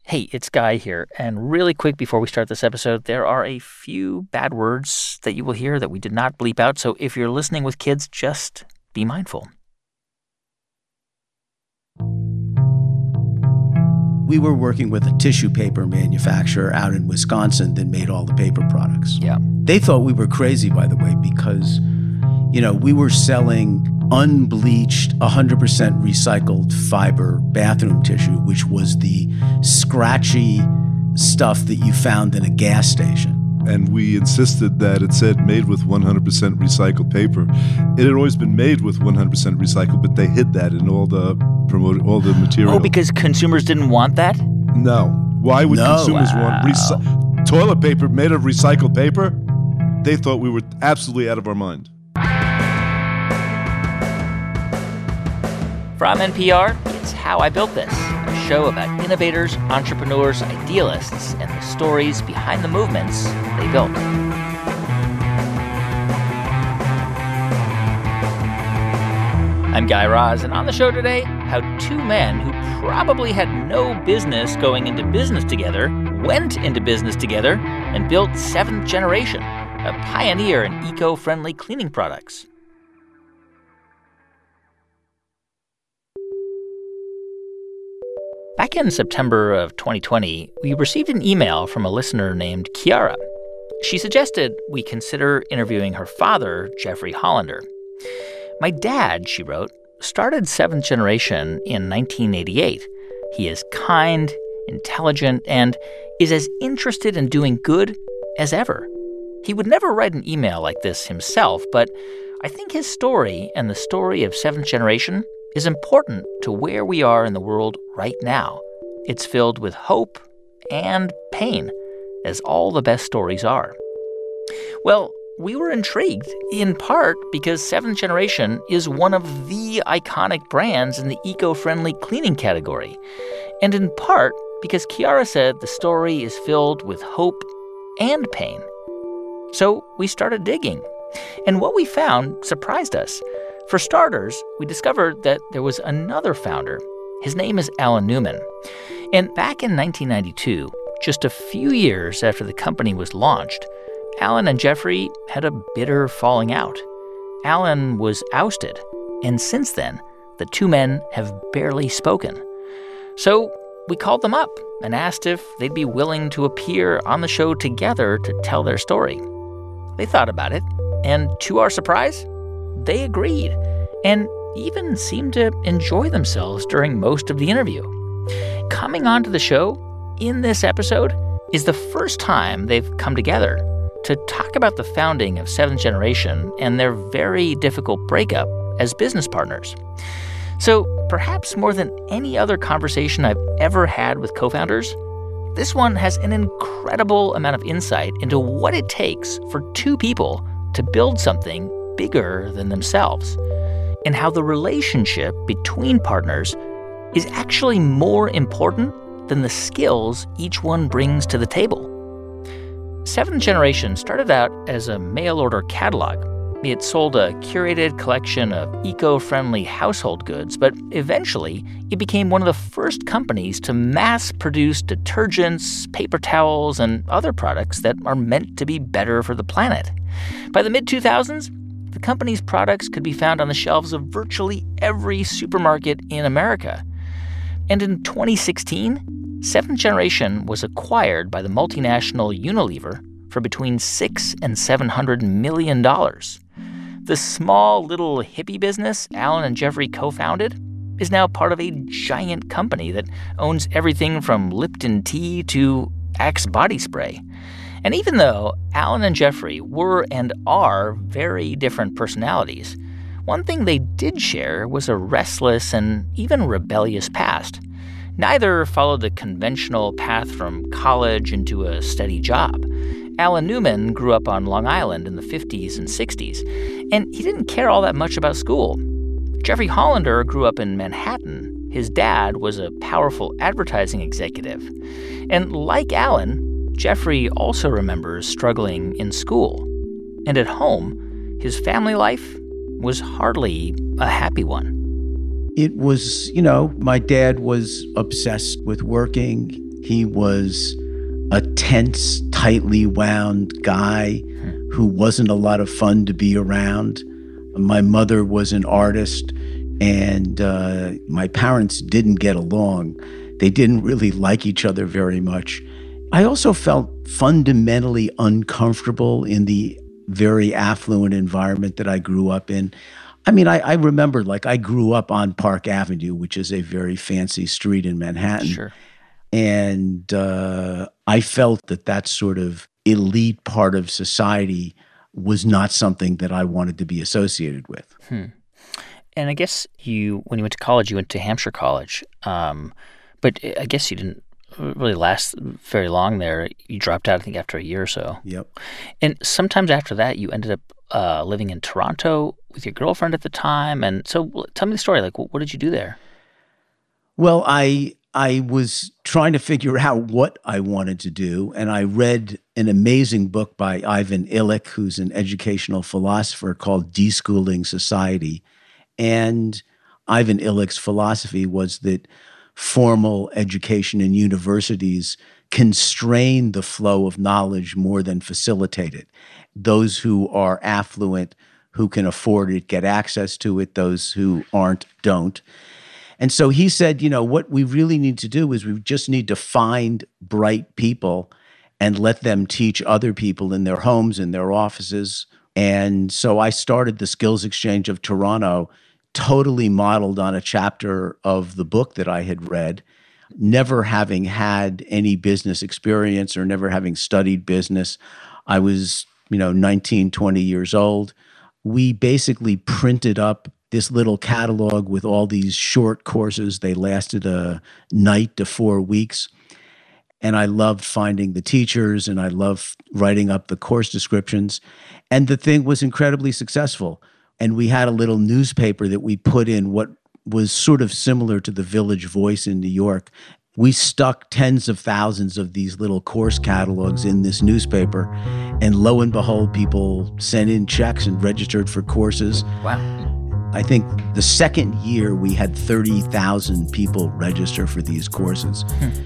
Hey, it's Guy here. And really quick before we start this episode, there are a few bad words that you will hear that we did not bleep out. So if you're listening with kids, just be mindful. We were working with a tissue paper manufacturer out in Wisconsin that made all the paper products. Yeah. They thought we were crazy, by the way, because, we were selling unbleached, 100% recycled fiber bathroom tissue, which was the scratchy stuff that you found in a gas station. And we insisted that it said made with 100% recycled paper. It had always been made with 100% recycled, but they hid that in all the material. Oh, because consumers didn't want that? No. Why would consumers want toilet paper made of recycled paper? They thought we were absolutely out of our mind. From NPR, it's How I Built This, a show about innovators, entrepreneurs, idealists, and the stories behind the movements they built. I'm Guy Raz, and on the show today, how two men who probably had no business going into business together went into business together and built Seventh Generation, a pioneer in eco-friendly cleaning products. Back in September of 2020, we received an email from a listener named Kiara. She suggested we consider interviewing her father, Jeffrey Hollander. My dad, she wrote, started Seventh Generation in 1988. He is kind, intelligent, and is as interested in doing good as ever. He would never write an email like this himself, but I think his story and the story of Seventh Generation is important to where we are in the world right now. It's filled with hope and pain, as all the best stories are. Well, we were intrigued, in part because Seventh Generation is one of the iconic brands in the eco-friendly cleaning category, and in part because Kiara said the story is filled with hope and pain. So we started digging, and what we found surprised us. For starters, we discovered that there was another founder. His name is Alan Newman. And back in 1992, just a few years after the company was launched, Alan and Jeffrey had a bitter falling out. Alan was ousted, and since then, the two men have barely spoken. So we called them up and asked if they'd be willing to appear on the show together to tell their story. They thought about it, and to our surprise, they agreed and even seemed to enjoy themselves during most of the interview. Coming onto the show in this episode is the first time they've come together to talk about the founding of Seventh Generation and their very difficult breakup as business partners. So perhaps more than any other conversation I've ever had with co-founders, this one has an incredible amount of insight into what it takes for two people to build something bigger than themselves, and how the relationship between partners is actually more important than the skills each one brings to the table. Seventh Generation started out as a mail-order catalog. It sold a curated collection of eco-friendly household goods, but eventually it became one of the first companies to mass-produce detergents, paper towels, and other products that are meant to be better for the planet. By the mid-2000s, the company's products could be found on the shelves of virtually every supermarket in America. And in 2016, Seventh Generation was acquired by the multinational Unilever for between $600 and $700 million. The small little hippie business Alan and Jeffrey co-founded is now part of a giant company that owns everything from Lipton tea to Axe body spray. And even though Alan and Jeffrey were and are very different personalities, one thing they did share was a restless and even rebellious past. Neither followed the conventional path from college into a steady job. Alan Newman grew up on Long Island in the 50s and 60s, and he didn't care all that much about school. Jeffrey Hollander grew up in Manhattan. His dad was a powerful advertising executive. And like Alan, Jeffrey also remembers struggling in school. And at home, his family life was hardly a happy one. It was, my dad was obsessed with working. He was a tense, tightly wound guy who wasn't a lot of fun to be around. My mother was an artist, and my parents didn't get along. They didn't really like each other very much. I also felt fundamentally uncomfortable in the very affluent environment that I grew up in. I mean, I remember, like, I grew up on Park Avenue, which is a very fancy street in Manhattan. Sure. And I felt that that sort of elite part of society was not something that I wanted to be associated with. And I guess when you went to college, you went to Hampshire College. But I guess you didn't really last very long there. You dropped out, I think, after a year or so. Yep. And sometimes after that, you ended up living in Toronto with your girlfriend at the time. And so tell me the story. Like, what did you do there? Well, I was trying to figure out what I wanted to do, and I read an amazing book by Ivan Illich, who's an educational philosopher, called Deschooling Society. And Ivan Illich's philosophy was that formal education in universities constrain the flow of knowledge more than facilitate it. Those who are affluent, who can afford it, get access to it. Those who aren't, don't. And so he said, what we really need to do is we just need to find bright people and let them teach other people in their homes, in their offices. And so I started the Skills Exchange of Toronto, totally modeled on a chapter of the book that I had read, never having had any business experience or never having studied business. I was, 19, 20 years old. We basically printed up this little catalog with all these short courses. They lasted a night to 4 weeks. And I loved finding the teachers, and I loved writing up the course descriptions. And the thing was incredibly successful. And we had a little newspaper that we put in what was sort of similar to the Village Voice in New York. We stuck tens of thousands of these little course catalogs in this newspaper. And lo and behold, people sent in checks and registered for courses. Wow. I think the second year we had 30,000 people register for these courses.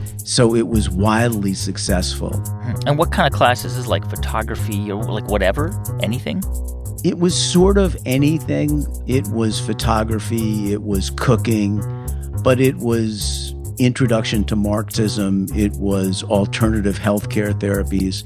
So it was wildly successful. And what kind of classes is like photography or like whatever? Anything? It was sort of anything. It was photography, it was cooking, but it was introduction to Marxism, it was alternative healthcare therapies.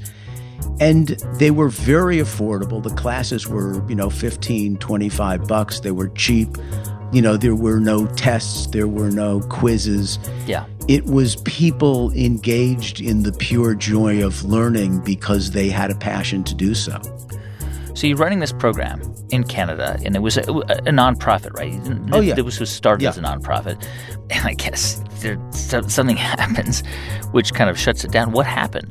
And they were very affordable. The classes were, $15, $25. They were cheap. There were no tests. There were no quizzes. Yeah. It was people engaged in the pure joy of learning because they had a passion to do so. So you're running this program in Canada, and it was a nonprofit, right? Oh, yeah. It was started Yeah. as a nonprofit. And I guess something happens which kind of shuts it down. What happened?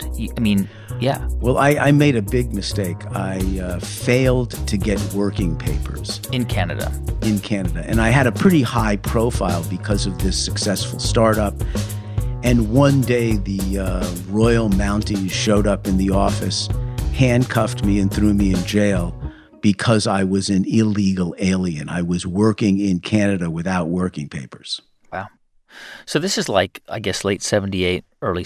Yeah. Well, I made a big mistake. I failed to get working papers. In Canada. And I had a pretty high profile because of this successful startup. And one day the Royal Mounties showed up in the office, handcuffed me and threw me in jail because I was an illegal alien. I was working in Canada without working papers. Wow. So this is like, I guess, late 78, early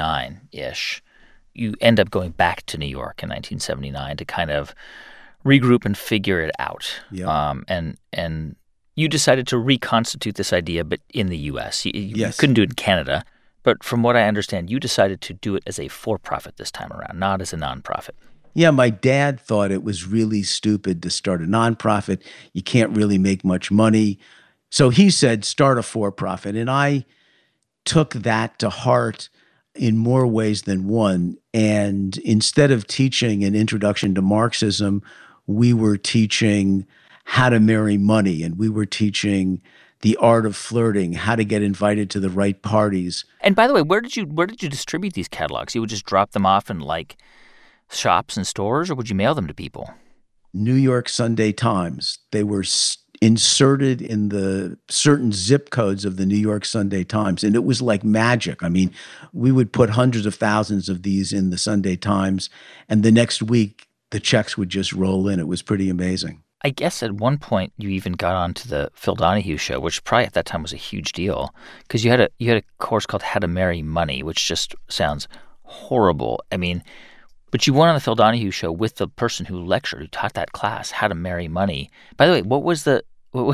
79-ish. You end up going back to New York in 1979 to kind of regroup and figure it out. Yeah. And you decided to reconstitute this idea, but in the U.S. You Yes. couldn't do it in Canada. But from what I understand, you decided to do it as a for-profit this time around, not as a nonprofit. Yeah, my dad thought it was really stupid to start a nonprofit. You can't really make much money. So he said, start a for-profit. And I took that to heart in more ways than one. And instead of teaching an introduction to Marxism, we were teaching how to marry money, and we were teaching the art of flirting, how to get invited to the right parties. And by the way, where did you distribute these catalogs? You would just drop them off in like shops and stores, or would you mail them to people? New York Sunday Times. They were inserted in the certain zip codes of the New York Sunday Times. And it was like magic. I mean, we would put hundreds of thousands of these in the Sunday Times, and the next week the checks would just roll in. It was pretty amazing. I guess at one point you even got onto the Phil Donahue show, which probably at that time was a huge deal because you had a course called How to Marry Money, which just sounds horrible. I mean, but you went on the Phil Donahue show with the person who lectured, who taught that class, How to Marry Money. By the way, what was the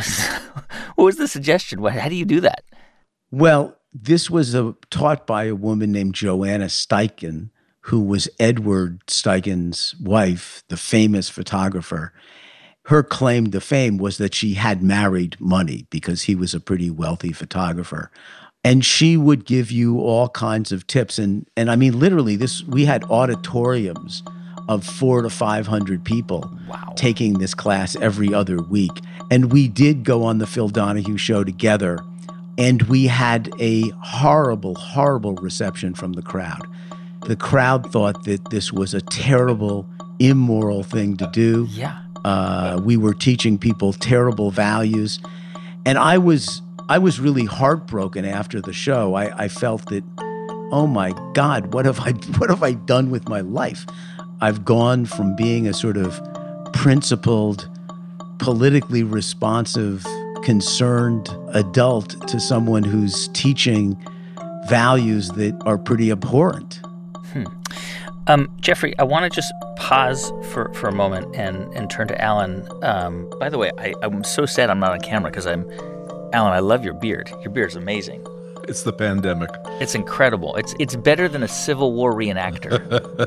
suggestion? How do you do that? Well, this was taught by a woman named Joanna Steichen, who was Edward Steichen's wife, the famous photographer. Her claim to fame was that she had married money because he was a pretty wealthy photographer. And she would give you all kinds of tips. And I mean, literally, we had auditoriums of 400 to 500 people taking this class every other week. And we did go on the Phil Donahue show together. And we had a horrible, horrible reception from the crowd. The crowd thought that this was a terrible, immoral thing to do. Yeah. We were teaching people terrible values. And I was really heartbroken after the show. I felt that, oh my God, what have I done with my life? I've gone from being a sort of principled, politically responsive, concerned adult to someone who's teaching values that are pretty abhorrent. Jeffrey, I want to just pause for a moment and turn to Alan. By the way, I'm so sad I'm not on camera because Alan, I love your beard. Your beard's amazing. It's the pandemic. It's incredible. It's better than a Civil War reenactor.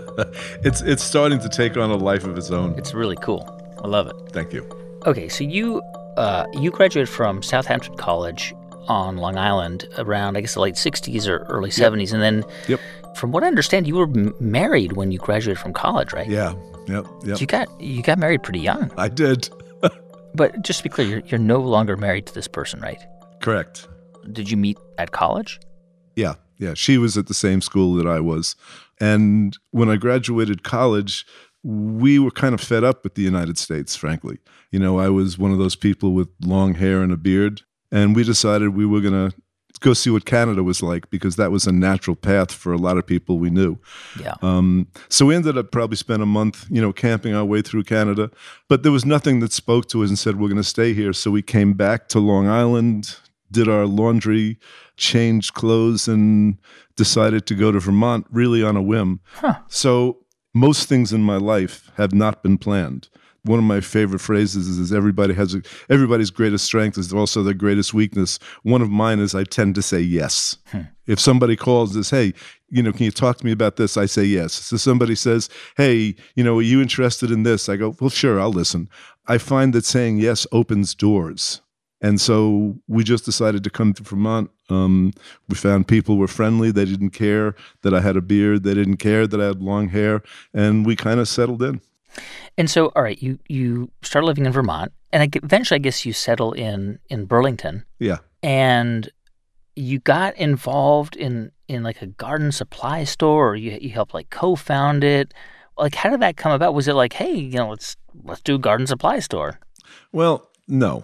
It's starting to take on a life of its own. It's really cool. I love it. Thank you. Okay, so you graduated from Southampton College on Long Island around, I guess, the late 60s or early 70s. And then, from what I understand, you were married when you graduated from college, right? Yeah. Yep. You got married pretty young. I did. But just to be clear, you're no longer married to this person, right? Correct. Did you meet at college? Yeah. She was at the same school that I was. And when I graduated college, we were kind of fed up with the United States, frankly. You know, I was one of those people with long hair and a beard. And we decided we were going to go see what Canada was like because that was a natural path for a lot of people we knew. Yeah. So we ended up probably spent a month, camping our way through Canada. But there was nothing that spoke to us and said, we're going to stay here. So we came back to Long Island, did our laundry, changed clothes, and decided to go to Vermont really on a whim. Huh. So most things in my life have not been planned. One of my favorite phrases is everybody's greatest strength is also their greatest weakness. One of mine is I tend to say yes. If somebody calls and says, hey, can you talk to me about this? I say yes. So somebody says, hey, are you interested in this? I go, well, sure, I'll listen. I find that saying yes opens doors. And so we just decided to come to Vermont. We found people were friendly. They didn't care that I had a beard. They didn't care that I had long hair. And we kind of settled in. And so, all right, you started living in Vermont, and eventually, I guess you settle in Burlington. Yeah. And you got involved in like a garden supply store, or you helped like co-found it. Like, how did that come about? Was it like, hey, let's do a garden supply store? Well, no.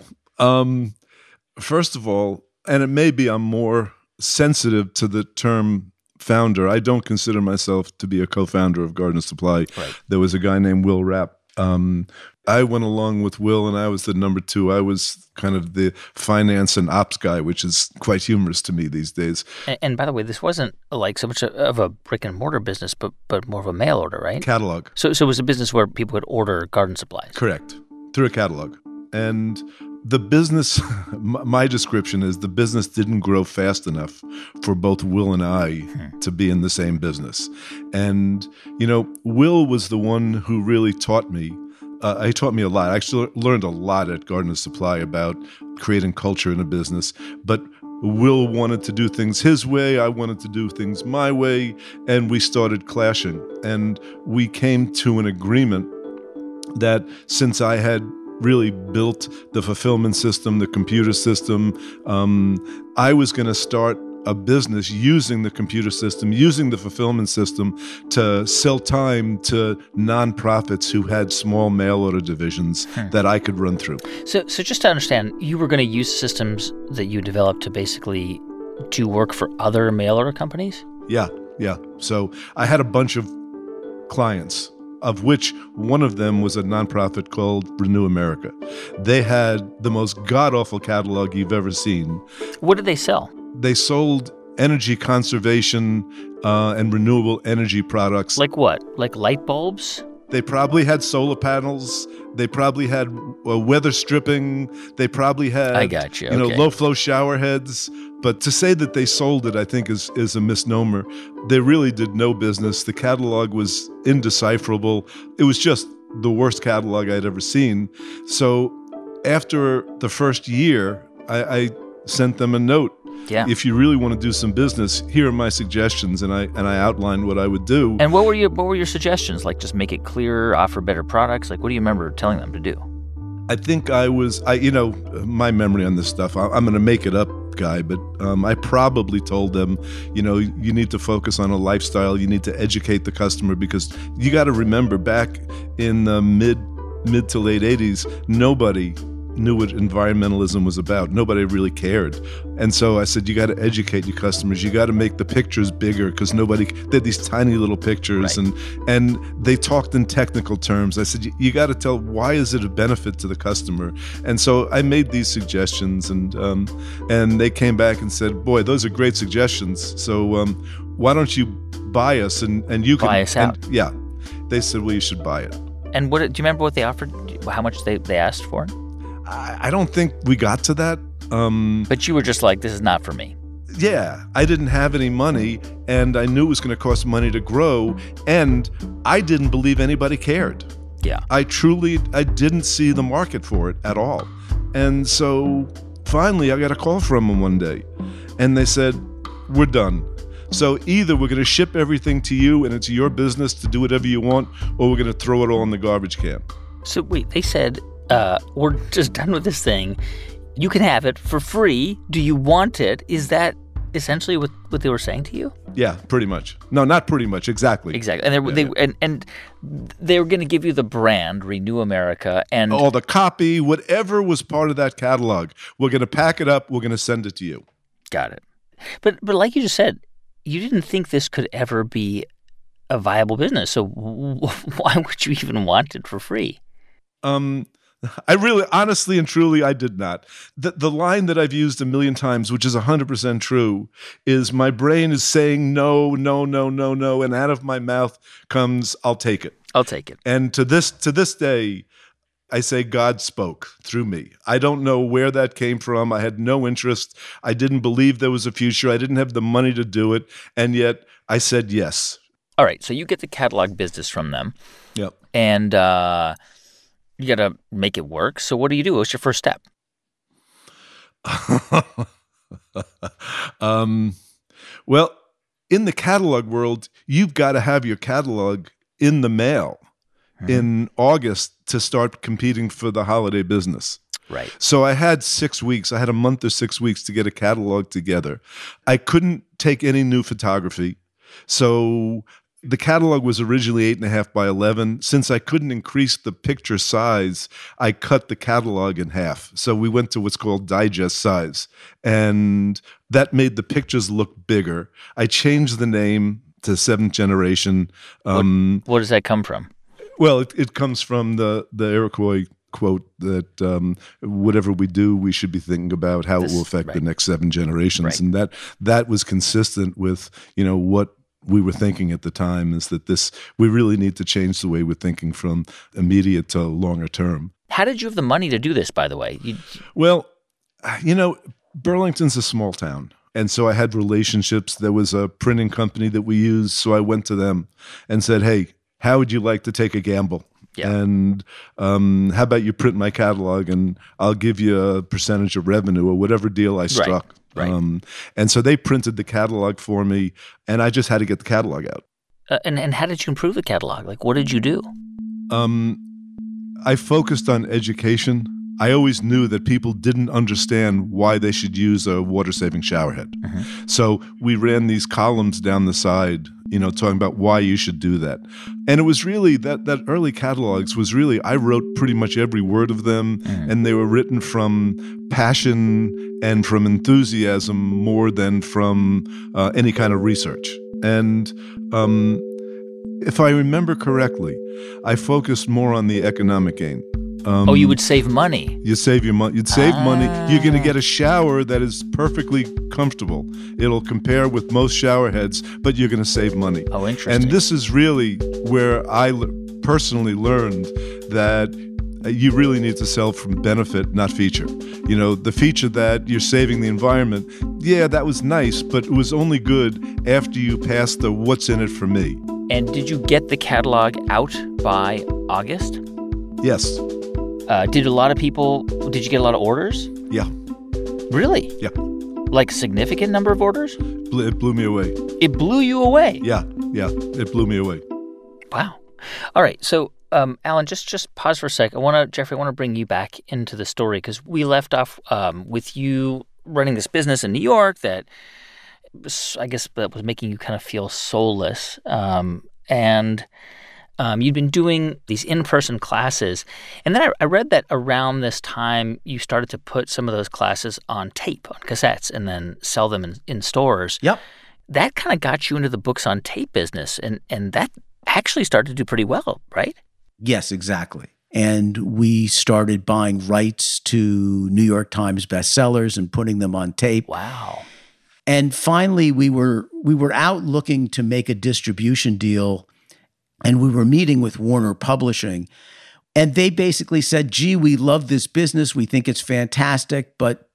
First of all, and it may be I'm more sensitive to the term founder. I don't consider myself to be a co-founder of Garden Supply. Right. There was a guy named Will Rapp. I went along with Will, and I was the number two. I was kind of the finance and ops guy, which is quite humorous to me these days. And by the way, this wasn't like so much of a brick and mortar business, but more of a mail order, right? Catalog. So it was a business where people would order garden supplies. Correct. Through a catalog. And the business, my description is the business didn't grow fast enough for both Will and I to be in the same business. And, Will was the one who really taught me. He taught me a lot. I actually learned a lot at Garden Supply about creating culture in a business. But Will wanted to do things his way. I wanted to do things my way. And we started clashing. And we came to an agreement that since I had really built the fulfillment system, the computer system, I was going to start a business using the computer system, using the fulfillment system to sell time to nonprofits who had small mail order divisions that I could run through. So just to understand, you were going to use systems that you developed to basically do work for other mail order companies? Yeah. So I had a bunch of clients of which one of them was a nonprofit called Renew America. They had the most god-awful catalog you've ever seen. What did they sell? They sold energy conservation and renewable energy products. Like what? Like light bulbs? They probably had solar panels. They probably had weather stripping. They probably had, I got you. know, low-flow shower heads. But to say that they sold it, I think, is a misnomer. They really did no business. The catalog was indecipherable. It was just the worst catalog I'd ever seen. So after the first year, I sent them a note. Yeah. If you really want to do some business, here are my suggestions, and I outlined what I would do. And what were your suggestions? Like, just make it clearer, offer better products? Like, what do you remember telling them to do? I think my memory on this stuff, I'm going to make it up, guy, but I probably told them, you need to focus on a lifestyle. You need to educate the customer, because you got to remember, back in the mid to late 80s, nobody knew what environmentalism was about. Nobody really cared. And so I said, you got to educate your customers. You got to make the pictures bigger, because they had these tiny little pictures, right. and they talked in technical terms. I said, you got to tell, why is it a benefit to the customer? And so I made these suggestions, and they came back and said, boy, those are great suggestions. So why don't you buy us, and you can buy us out? Yeah. They said, well, you should buy it. And do you remember what they offered? How much they asked for? I don't think we got to that. But you were just like, this is not for me. Yeah, I didn't have any money, and I knew it was going to cost money to grow, and I didn't believe anybody cared. Yeah. I didn't see the market for it at all. And so finally I got a call from them one day, and they said, we're done. So either we're going to ship everything to you and it's your business to do whatever you want, or we're going to throw it all in the garbage can. So wait, they said, we're just done with this thing. You can have it for free. Do you want it? Is that essentially what they were saying to you? Yeah, pretty much. No, not pretty much. Exactly. Exactly. And they were going to give you the brand, Renew America, and all the copy, whatever was part of that catalog. We're going to pack it up. We're going to send it to you. Got it. But like you just said, you didn't think this could ever be a viable business. So why would you even want it for free? I really, honestly and truly, I did not. The line that I've used a million times, which is 100% true, is my brain is saying no, no, no, no, no, and out of my mouth comes, I'll take it. I'll take it. And to this day, I say God spoke through me. I don't know where that came from. I had no interest. I didn't believe there was a future. I didn't have the money to do it. And yet I said yes. All right. So you get the catalog business from them. Yep. And you got to make it work. So what do you do? What's your first step? Well, in the catalog world, you've got to have your catalog in the mail in August to start competing for the holiday business. Right. So I had 6 weeks. I had a month or 6 weeks to get a catalog together. I couldn't take any new photography. So the catalog was originally 8.5 by 11. Since I couldn't increase the picture size, I cut the catalog in half. So we went to what's called digest size. And that made the pictures look bigger. I changed the name to Seventh Generation. What does that come from? Well, it comes from the Iroquois quote that whatever we do, we should be thinking about how it will affect the next 7 generations. Right. And that was consistent with, what we were thinking at the time, is that we really need to change the way we're thinking from immediate to longer term. How did you have the money to do this, by the way? Well, Burlington's a small town. And so I had relationships. There was a printing company that we used. So I went to them and said, hey, how would you like to take a gamble? Yeah. And how about you print my catalog and I'll give you a percentage of revenue or whatever deal I struck. Right. And so they printed the catalog for me, and I just had to get the catalog out. And how did you improve the catalog? Like, what did you do? I focused on education. I always knew that people didn't understand why they should use a water-saving shower head. Mm-hmm. So we ran these columns down the side, talking about why you should do that. And it was really that early catalogs was really, I wrote pretty much every word of them, and they were written from passion and from enthusiasm more than from any kind of research. And If I remember correctly, I focused more on the economic gain. You would save money. You save your money. You'd save money. You're going to get a shower that is perfectly comfortable. It'll compare with most shower heads, but you're going to save money. Oh, interesting. And this is really where I personally learned that you really need to sell from benefit, not feature. You know, the feature that you're saving the environment, yeah, that was nice, but it was only good after you passed the what's in it for me. And did you get the catalog out by August? Yes. Did you get a lot of orders? Yeah. Really? Yeah. Like significant number of orders? It blew me away. It blew you away? Yeah. It blew me away. Wow. All right. So, Alan, just pause for a sec. Jeffrey, I want to bring you back into the story because we left off with you running this business in New York that was making you kind of feel soulless. You'd been doing these in-person classes. And then I read that around this time, you started to put some of those classes on tape, on cassettes, and then sell them in stores. Yep. That kind of got you into the books on tape business. And that actually started to do pretty well, right? Yes, exactly. And we started buying rights to New York Times bestsellers and putting them on tape. Wow. And finally, we were out looking to make a distribution deal. And we were meeting with Warner Publishing, and they basically said, gee, we love this business. We think it's fantastic, but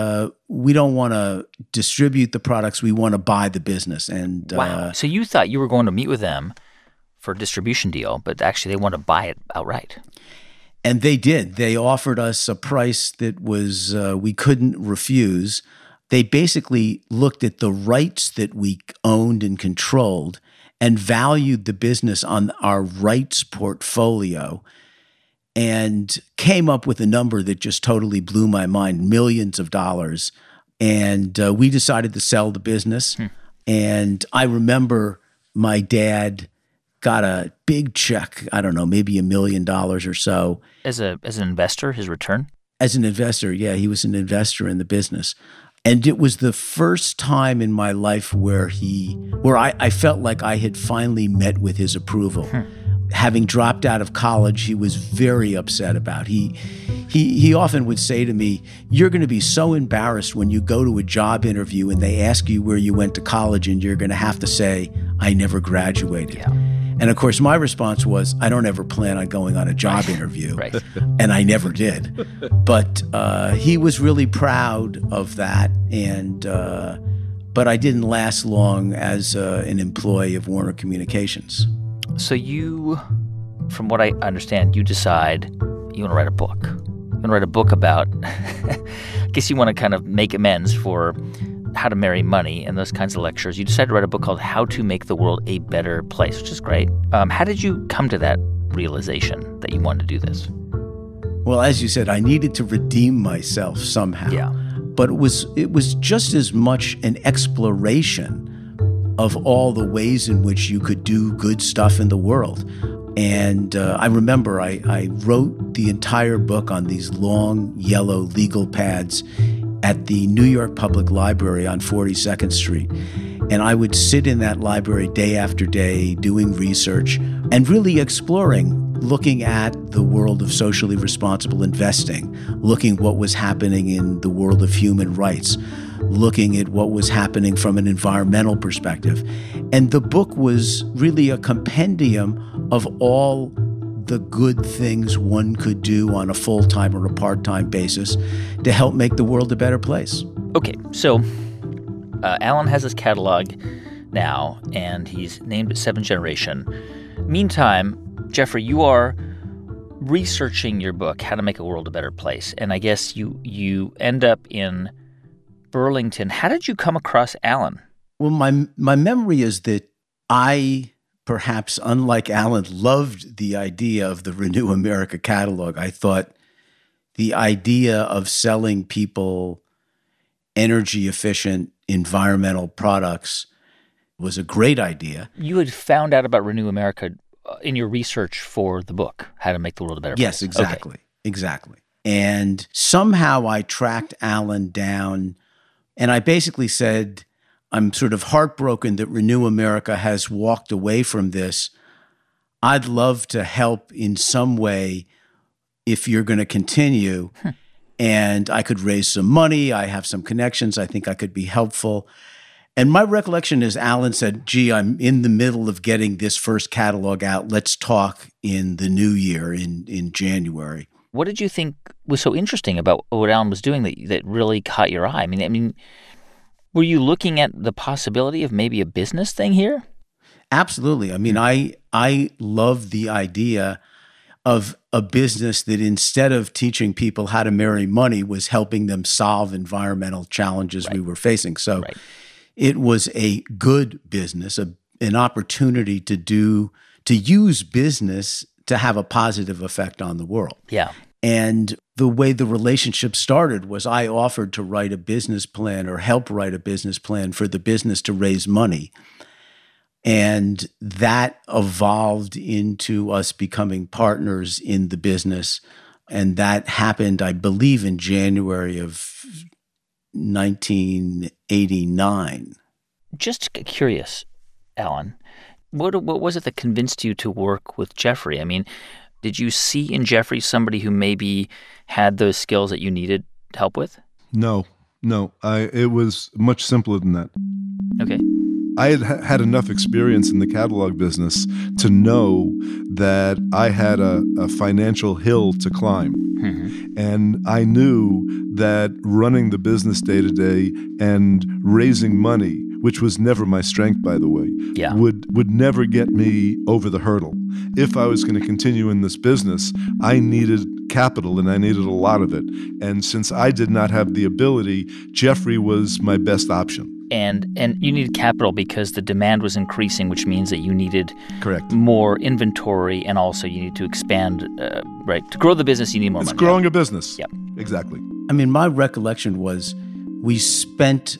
we don't want to distribute the products. We want to buy the business. And wow. So you thought you were going to meet with them for a distribution deal, but actually they want to buy it outright. And they did. They offered us a price that was we couldn't refuse. They basically looked at the rights that we owned and controlled and valued the business on our rights portfolio and came up with a number that just totally blew my mind, millions of dollars. And we decided to sell the business. And I remember my dad got a big check, I don't know, maybe $1 million or so. As an investor, his return? As an investor, yeah, he was an investor in the business. And it was the first time in my life where I felt like I had finally met with his approval. Having dropped out of college, he was very upset about. He often would say to me, "You're going to be so embarrassed when you go to a job interview and they ask you where you went to college, and you're going to have to say, 'I never graduated.'" Yeah. And of course, my response was, I don't ever plan on going on a job interview. Right. And I never did. But he was really proud of that. And but I didn't last long as an employee of Warner Communications. So you, from what I understand, you decide you want to write a book. You want to write a book about, I guess you want to kind of make amends for how to marry money and those kinds of lectures. You decided to write a book called How to Make the World a Better Place, which is great. How did you come to that realization that you wanted to do this? Well, as you said, I needed to redeem myself somehow. Yeah. But it was just as much an exploration of all the ways in which you could do good stuff in the world. And I remember I wrote the entire book on these long yellow legal pads at the New York Public Library on 42nd Street. And I would sit in that library day after day doing research and really exploring, looking at the world of socially responsible investing, looking what was happening in the world of human rights, looking at what was happening from an environmental perspective. And the book was really a compendium of all the good things one could do on a full-time or a part-time basis to help make the world a better place. Okay, so Alan has his catalog now, and he's named it 7th Generation. Meantime, Jeffrey, you are researching your book, How to Make a World a Better Place, and I guess you end up in Burlington. How did you come across Alan? Well, my memory is that I, perhaps unlike Alan, loved the idea of the Renew America catalog. I thought the idea of selling people energy-efficient environmental products was a great idea. You had found out about Renew America in your research for the book, How to Make the World a Better Place. Yes, exactly. Okay. Exactly. And somehow I tracked Alan down, and I basically said, I'm sort of heartbroken that Renew America has walked away from this. I'd love to help in some way if you're going to continue. And I could raise some money. I have some connections. I think I could be helpful. And my recollection is Alan said, gee, I'm in the middle of getting this first catalog out. Let's talk in the new year in January. What did you think was so interesting about what Alan was doing that really caught your eye? I mean, were you looking at the possibility of maybe a business thing here? Absolutely. I mean, I love the idea of a business that instead of teaching people how to marry money was helping them solve environmental challenges we were facing. So it was a good business, an opportunity to use business to have a positive effect on the world. Yeah. And the way the relationship started was I offered to write a business plan or help write a business plan for the business to raise money. And that evolved into us becoming partners in the business. And that happened, I believe, in January of 1989. Just curious, Alan, what was it that convinced you to work with Jeffrey? I mean, did you see in Jeffrey somebody who maybe had those skills that you needed help with? No. It was much simpler than that. Okay. I had enough experience in the catalog business to know that I had a financial hill to climb. Mm-hmm. And I knew that running the business day to day and raising money, which was never my strength, by the way, would never get me over the hurdle. If I was going to continue in this business, I needed capital, and I needed a lot of it. And since I did not have the ability, Jeffrey was my best option. And you needed capital because the demand was increasing, which means that you needed Correct. more inventory, and also you need to expand, right? To grow the business, you need more money. It's growing a business. Yep. Exactly. I mean, my recollection was we spent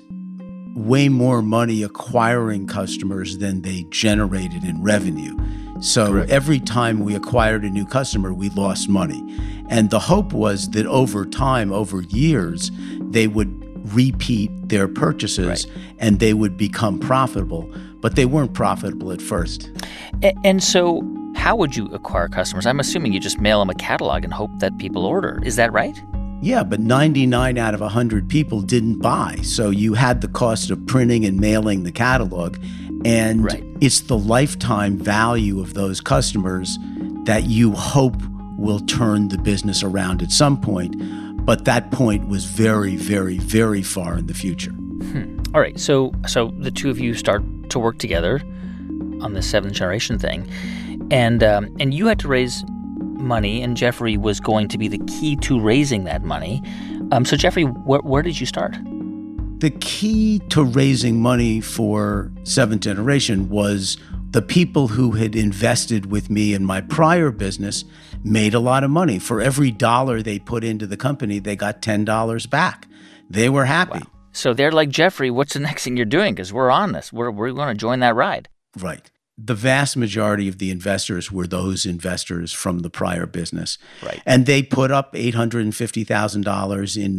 way more money acquiring customers than they generated in revenue. So Correct. Every time we acquired a new customer, we lost money. And the hope was that over time, over years, they would repeat their purchases and they would become profitable, but they weren't profitable at first. And so how would you acquire customers? I'm assuming you just mail them a catalog and hope that people order. Is that right? Yeah, but 99 out of 100 people didn't buy. So you had the cost of printing and mailing the catalog. And it's the lifetime value of those customers that you hope will turn the business around at some point. But that point was very, very, very far in the future. All right. So the two of you start to work together on the seventh generation thing. And you had to raise money, and Jeffrey was going to be the key to raising that money. So Jeffrey, where did you start? The key to raising money for seventh generation was the people who had invested with me in my prior business made a lot of money. For every dollar they put into the company, they got $10 back. They were happy. Wow. So they're like, Jeffrey, what's the next thing you're doing? Because we're on this. We're going to join that ride. Right. The vast majority of the investors were those investors from the prior business. Right. And they put up $850,000 in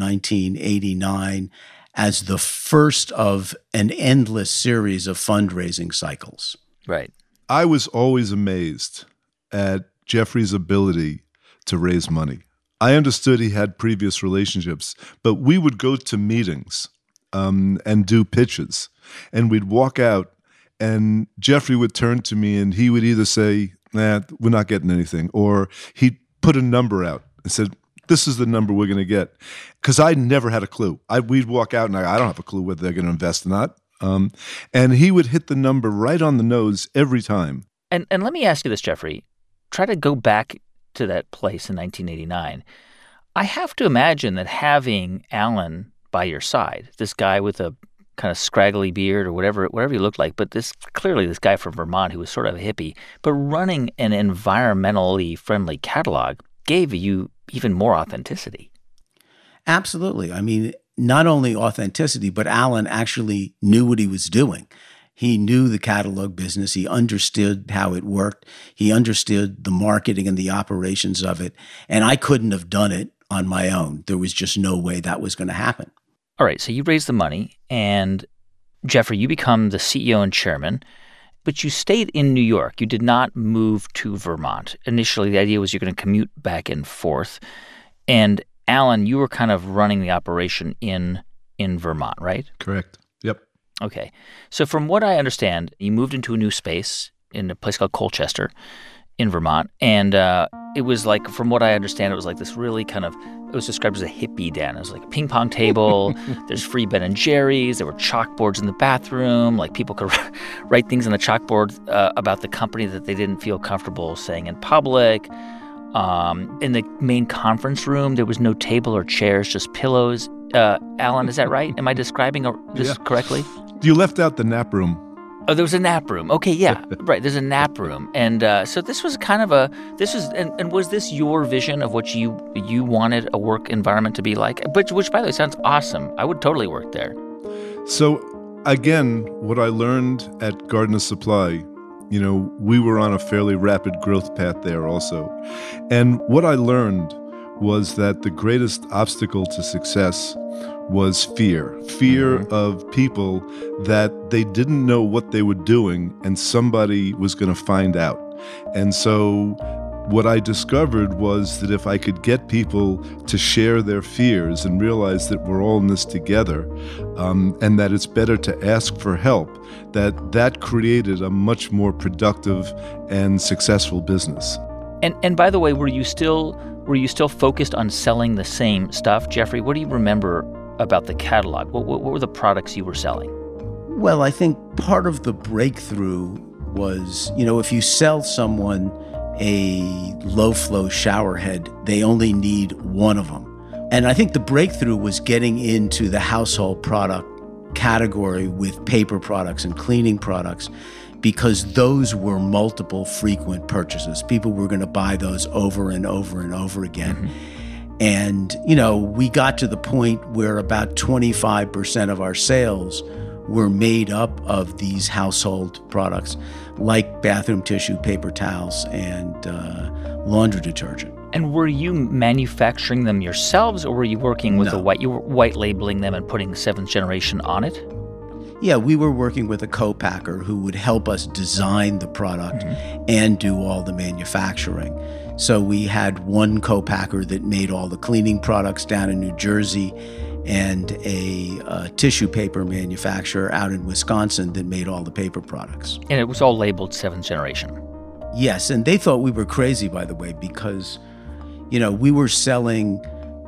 1989 as the first of an endless series of fundraising cycles. Right. I was always amazed at Jeffrey's ability to raise money. I understood he had previous relationships, but we would go to meetings and do pitches, and we'd walk out, and Jeffrey would turn to me, and he would either say, "Nah, we're not getting anything," or he'd put a number out and said, "This is the number we're going to get," because I never had a clue. We'd walk out, and I don't have a clue whether they're going to invest or not. And he would hit the number right on the nose every time. And let me ask you this, Jeffrey. Try to go back to that place in 1989. I have to imagine that having Alan by your side, this guy with a kind of scraggly beard or whatever he looked like, but this guy from Vermont who was sort of a hippie, but running an environmentally friendly catalog gave you even more authenticity. Absolutely. I mean, not only authenticity, but Alan actually knew what he was doing. He knew the catalog business. He understood how it worked. He understood the marketing and the operations of it. And I couldn't have done it on my own. There was just no way that was going to happen. All right. So you raise the money, and Jeffrey, you become the CEO and chairman. But you stayed in New York. You did not move to Vermont. Initially, the idea was you're going to commute back and forth. And Alan, you were kind of running the operation in Vermont, right? Correct. Yep. Okay. So from what I understand, you moved into a new space in a place called Colchester in Vermont. And it was like, from what I understand, it was like this really kind of, it was described as a hippie den. It was like a ping pong table. There's free Ben & Jerry's. There were chalkboards in the bathroom. Like people could write things on the chalkboard about the company that they didn't feel comfortable saying in public. In the main conference room, there was no table or chairs, just pillows. Alan, is that right? Am I describing this correctly? You left out the nap room. Oh, there was a nap room. Okay, yeah, right. There's a nap room. And so this was kind of and was this your vision of what you wanted a work environment to be like? Which, by the way, sounds awesome. I would totally work there. So, again, what I learned at Gardner Supply, we were on a fairly rapid growth path there also. And what I learned was that the greatest obstacle to success was fear of people that they didn't know what they were doing and somebody was going to find out. And so what I discovered was that if I could get people to share their fears and realize that we're all in this together, and that it's better to ask for help, that created a much more productive and successful business. And by the way, were you still focused on selling the same stuff? Jeffrey, what do you remember about the catalog? What were the products you were selling? Well, I think part of the breakthrough was, if you sell someone a low-flow shower head, they only need one of them. And I think the breakthrough was getting into the household product category with paper products and cleaning products, because those were multiple frequent purchases. People were going to buy those over and over and over again. Mm-hmm. And, we got to the point where about 25% of our sales were made up of these household products like bathroom tissue, paper towels, and laundry detergent. And were you manufacturing them yourselves, or were you working with you were white labeling them and putting seventh generation on it? Yeah, we were working with a co-packer who would help us design the product and do all the manufacturing. So we had one co-packer that made all the cleaning products down in New Jersey, and a tissue paper manufacturer out in Wisconsin that made all the paper products. And it was all labeled seventh generation. Yes, and they thought we were crazy, by the way, because, we were selling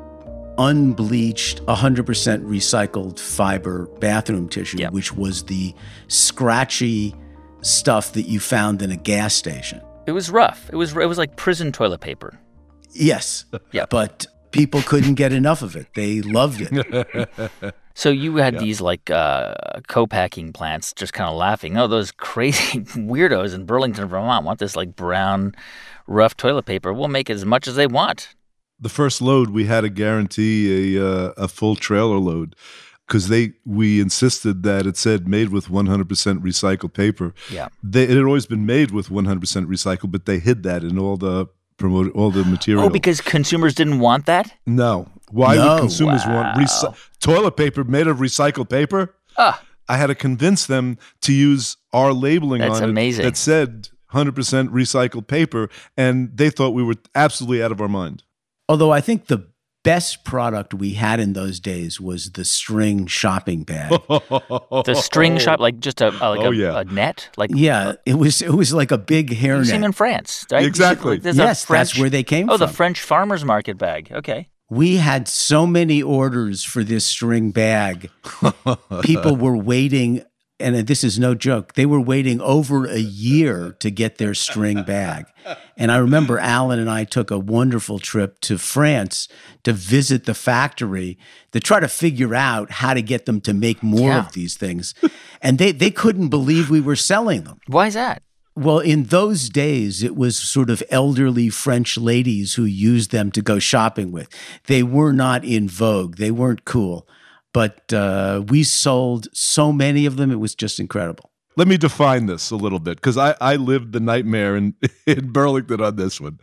unbleached, 100% recycled fiber bathroom tissue, which was the scratchy stuff that you found in a gas station. It was rough. It was like prison toilet paper. Yes. Yeah. But people couldn't get enough of it. They loved it. So you had these co-packing plants just kind of laughing. Oh, those crazy weirdos in Burlington, Vermont want this brown, rough toilet paper. We'll make as much as they want. The first load, we had to guarantee a full trailer load because we insisted that it said made with 100% recycled paper. Yeah, it had always been made with 100% recycled, but they hid that in all the material. Oh, because consumers didn't want that? No. Why would consumers want toilet paper made of recycled paper? I had to convince them to use our labeling on amazing. It that said 100% recycled paper, and they thought we were absolutely out of our mind. Although I think the best product we had in those days was the string shopping bag. The string shop, like just a net? It was like a big hairnet. You see them in France, right? Exactly. That's where they came from. Oh, the French farmer's market bag. Okay. We had so many orders for this string bag. People were waiting, and this is no joke, they were waiting over a year to get their string bag. And I remember Alan and I took a wonderful trip to France to visit the factory to try to figure out how to get them to make more of these things. And they couldn't believe we were selling them. Why is that? Well, in those days, it was sort of elderly French ladies who used them to go shopping with. They were not in vogue. They weren't cool. But we sold so many of them, it was just incredible. Let me define this a little bit, because I lived the nightmare in Burlington on this one.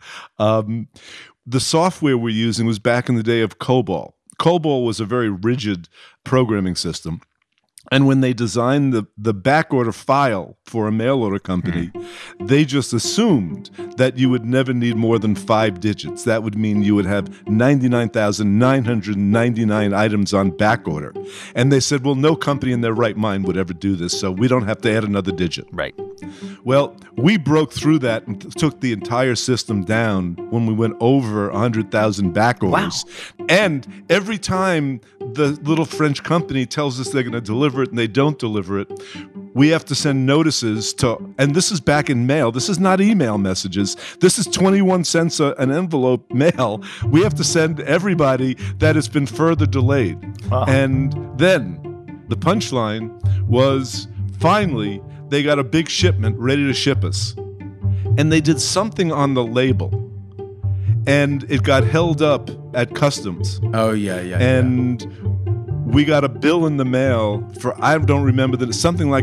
The software we're using was back in the day of COBOL. COBOL was a very rigid programming system. And when they designed the back order file for a mail order company, they just assumed that you would never need more than 5 digits. That would mean you would have 99,999 items on back order. And they said, well, no company in their right mind would ever do this, so we don't have to add another digit. Right. Well, we broke through that and took the entire system down when we went over 100,000 back orders. Wow. And every time the little French company tells us they're going to deliver it and they don't deliver it, we have to send notices to, and this is back in mail. This is not email messages. This is 21 cents an envelope mail. We have to send everybody that it's been further delayed. Wow. And then the punchline was finally they got a big shipment ready to ship us. And they did something on the label. And it got held up at customs. Oh, yeah. And we got a bill in the mail for, I don't remember, that it's something like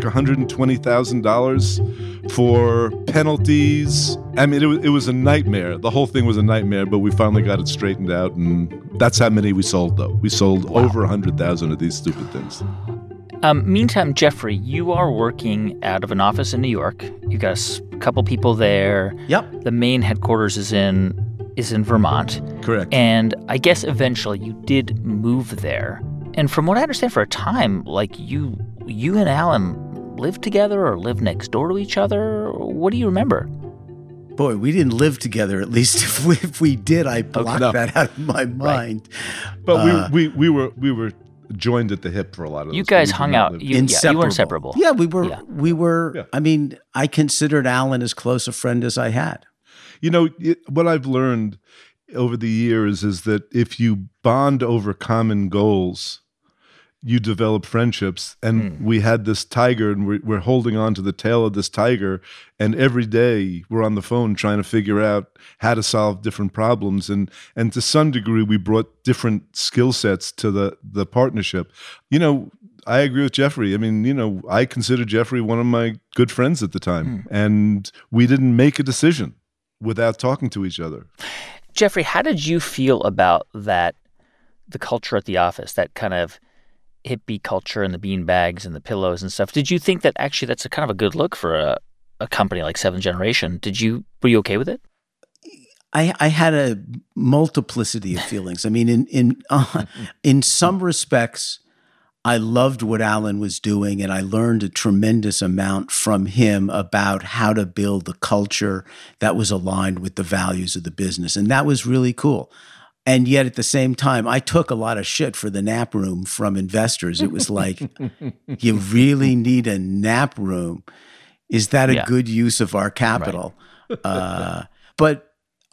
$120,000 for penalties. I mean, it was a nightmare. The whole thing was a nightmare, but we finally got it straightened out. And that's how many we sold, though. We sold over 100,000 of these stupid things. Meantime, Jeffrey, you are working out of an office in New York. You got a couple people there. Yep. The main headquarters is in Vermont. Correct. And I guess eventually you did move there. And from what I understand, for a time, like you and Alan lived together or lived next door to each other. What do you remember? Boy, we didn't live together. At least if we did, I blocked that out of my mind. Right. But we were joined at the hip for a lot of those. You guys hung out. You were inseparable. Yeah, we were. Yeah. We were. Yeah. I mean, I considered Alan as close a friend as I had. You know, what I've learned over the years is that if you bond over common goals, you develop friendships. And we had this tiger, and we're holding on to the tail of this tiger. And every day we're on the phone trying to figure out how to solve different problems. And to some degree, we brought different skill sets to the partnership. You know, I agree with Jeffrey. I mean, you know, I considered Jeffrey one of my good friends at the time. And we didn't make a decision without talking to each other. Jeffrey, how did you feel about the culture at the office, that kind of hippie culture and the bean bags and the pillows and stuff? Did you think that actually that's a kind of a good look for a company like Seventh Generation? Were you okay with it? I had a multiplicity of feelings. I mean, in some respects, I loved what Alan was doing, and I learned a tremendous amount from him about how to build a culture that was aligned with the values of the business. And that was really cool. And yet at the same time, I took a lot of shit for the nap room from investors. It was like, you really need a nap room. Is that a good use of our capital? Right. But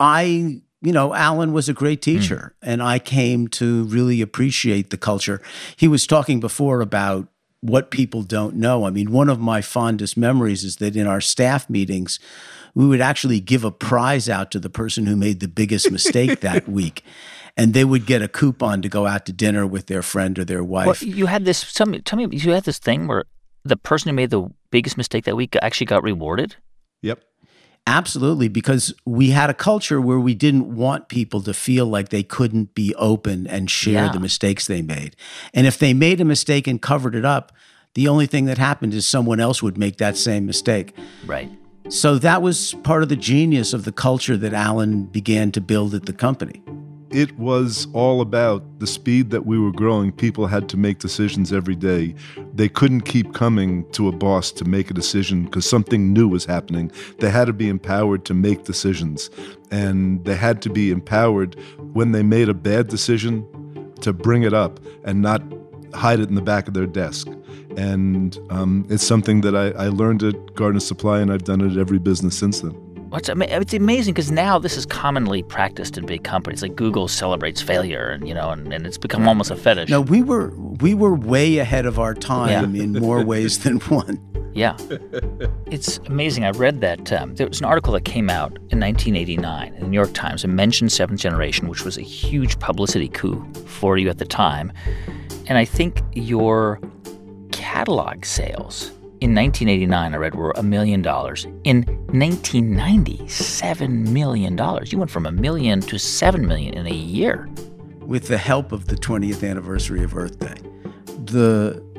Alan was a great teacher, and I came to really appreciate the culture. He was talking before about what people don't know. I mean, one of my fondest memories is that in our staff meetings, we would actually give a prize out to the person who made the biggest mistake that week. And they would get a coupon to go out to dinner with their friend or their wife. Well, you had this, tell me, you had this thing where the person who made the biggest mistake that week actually got rewarded? Yep. Absolutely, because we had a culture where we didn't want people to feel like they couldn't be open and share the mistakes they made. And if they made a mistake and covered it up, the only thing that happened is someone else would make that same mistake. Right. So that was part of the genius of the culture that Alan began to build at the company. It was all about the speed that we were growing. People had to make decisions every day. They couldn't keep coming to a boss to make a decision because something new was happening. They had to be empowered to make decisions. And they had to be empowered when they made a bad decision to bring it up and not hide it in the back of their desk. And it's something that I learned at Gardner Supply, and I've done it at every business since then. It's amazing because now this is commonly practiced in big companies. Like Google celebrates failure, and it's become almost a fetish. No, we were way ahead of our time in more ways than one. Yeah. It's amazing. I read that there was an article that came out in 1989 in the New York Times and mentioned Seventh Generation, which was a huge publicity coup for you at the time. And I think your catalog sales in 1989, I read, were $1 million. In 1990, $7 million. You went from $1 million to $7 million in a year. With the help of the 20th anniversary of Earth Day. The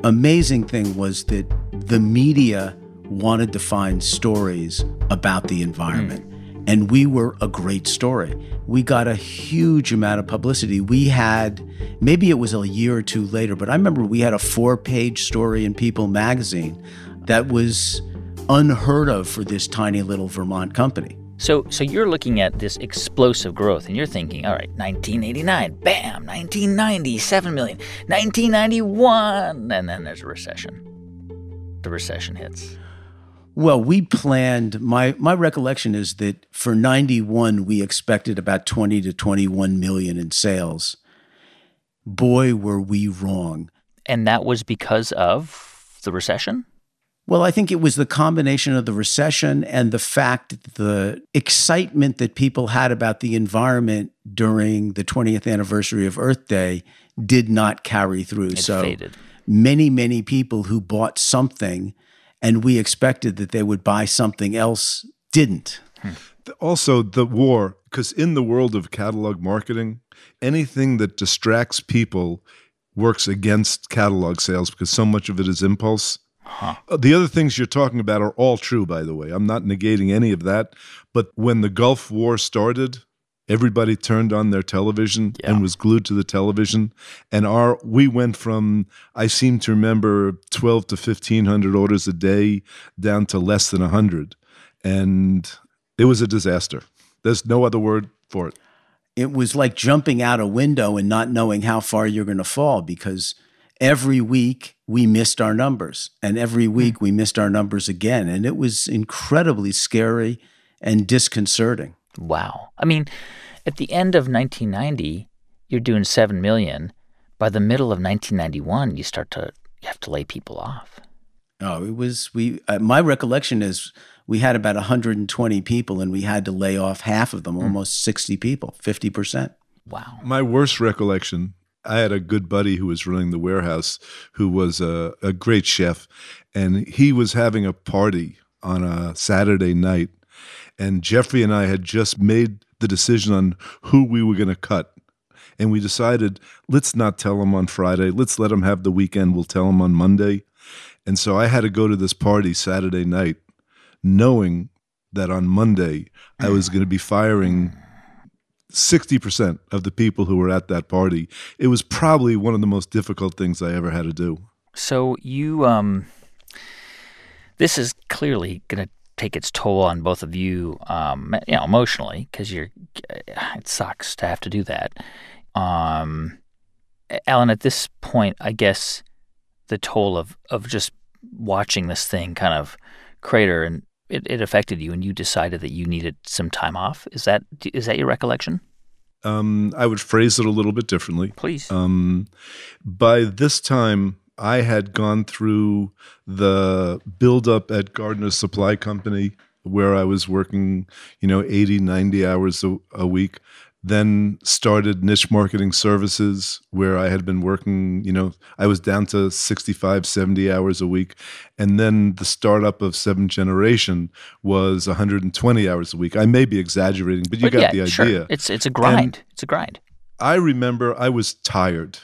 amazing thing was that the media wanted to find stories about the environment. And we were a great story. We got a huge amount of publicity. We had, maybe it was a year or two later, but I remember we had a 4-page story in People magazine that was unheard of for this tiny little Vermont company. So you're looking at this explosive growth, and you're thinking, all right, 1989, bam, 1990, 7 million, 1991, and then there's a recession. The recession hits. Well, we planned, my recollection is that for 91, we expected about 20 to 21 million in sales. Boy, were we wrong. And that was because of the recession? Well, I think it was the combination of the recession and the fact, the excitement that people had about the environment during the 20th anniversary of Earth Day did not carry through. It faded. Many people who bought something and we expected that they would buy something else didn't. Also, the war, because in the world of catalog marketing, anything that distracts people works against catalog sales because so much of it is impulse. The other things you're talking about are all true, by the way. I'm not negating any of that. But when the Gulf War started, everybody turned on their television and was glued to the television. And we went from, I seem to remember, 12 to 1,500 orders a day down to less than 100. And it was a disaster. There's no other word for it. It was like jumping out a window and not knowing how far you're going to fall, because every week we missed our numbers, and every week we missed our numbers again. And it was incredibly scary and disconcerting. Wow. I mean, at the end of 1990, you're doing 7 million. By the middle of 1991, you have to lay people off. Oh, it was, my recollection is we had about 120 people and we had to lay off half of them, almost 60 people, 50%. Wow. My worst recollection, I had a good buddy who was running the warehouse who was a great chef, and he was having a party on a Saturday night. And Jeffrey and I had just made the decision on who we were going to cut. And we decided, let's not tell him on Friday. Let's let him have the weekend. We'll tell him on Monday. And so I had to go to this party Saturday night, knowing that on Monday I was going to be firing 60% of the people who were at that party. It was probably one of the most difficult things I ever had to do. So you, this is clearly going to take its toll on both of you, emotionally, because it sucks to have to do that. Alan, at this point, I guess the toll of just watching this thing kind of crater, and it affected you, and you decided that you needed some time off. Is that your recollection? I would phrase it a little bit differently. Please. By this time, I had gone through the buildup at Gardner Supply Company, where I was working, 80, 90 hours a week. Then started Niche Marketing Services, where I had been working, I was down to 65, 70 hours a week. And then the startup of Seventh Generation was 120 hours a week. I may be exaggerating, but you got the idea. Sure. It's a grind. It's a grind. I remember I was tired.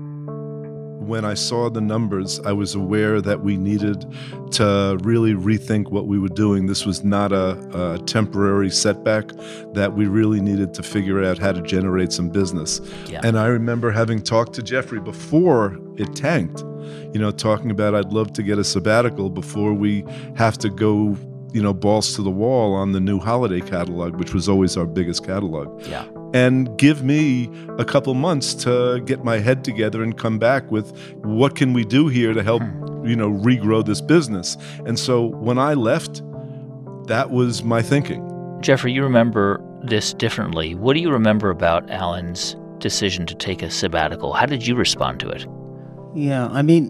When I saw the numbers, I was aware that we needed to really rethink what we were doing. This was not a temporary setback, that we really needed to figure out how to generate some business. Yeah. And I remember having talked to Jeffrey before it tanked, talking about I'd love to get a sabbatical before we have to go, balls to the wall on the new holiday catalog, which was always our biggest catalog. Yeah. And give me a couple months to get my head together and come back with what can we do here to help, regrow this business. And so when I left, that was my thinking. Jeffrey, you remember this differently. What do you remember about Alan's decision to take a sabbatical? How did you respond to it? Yeah, I mean,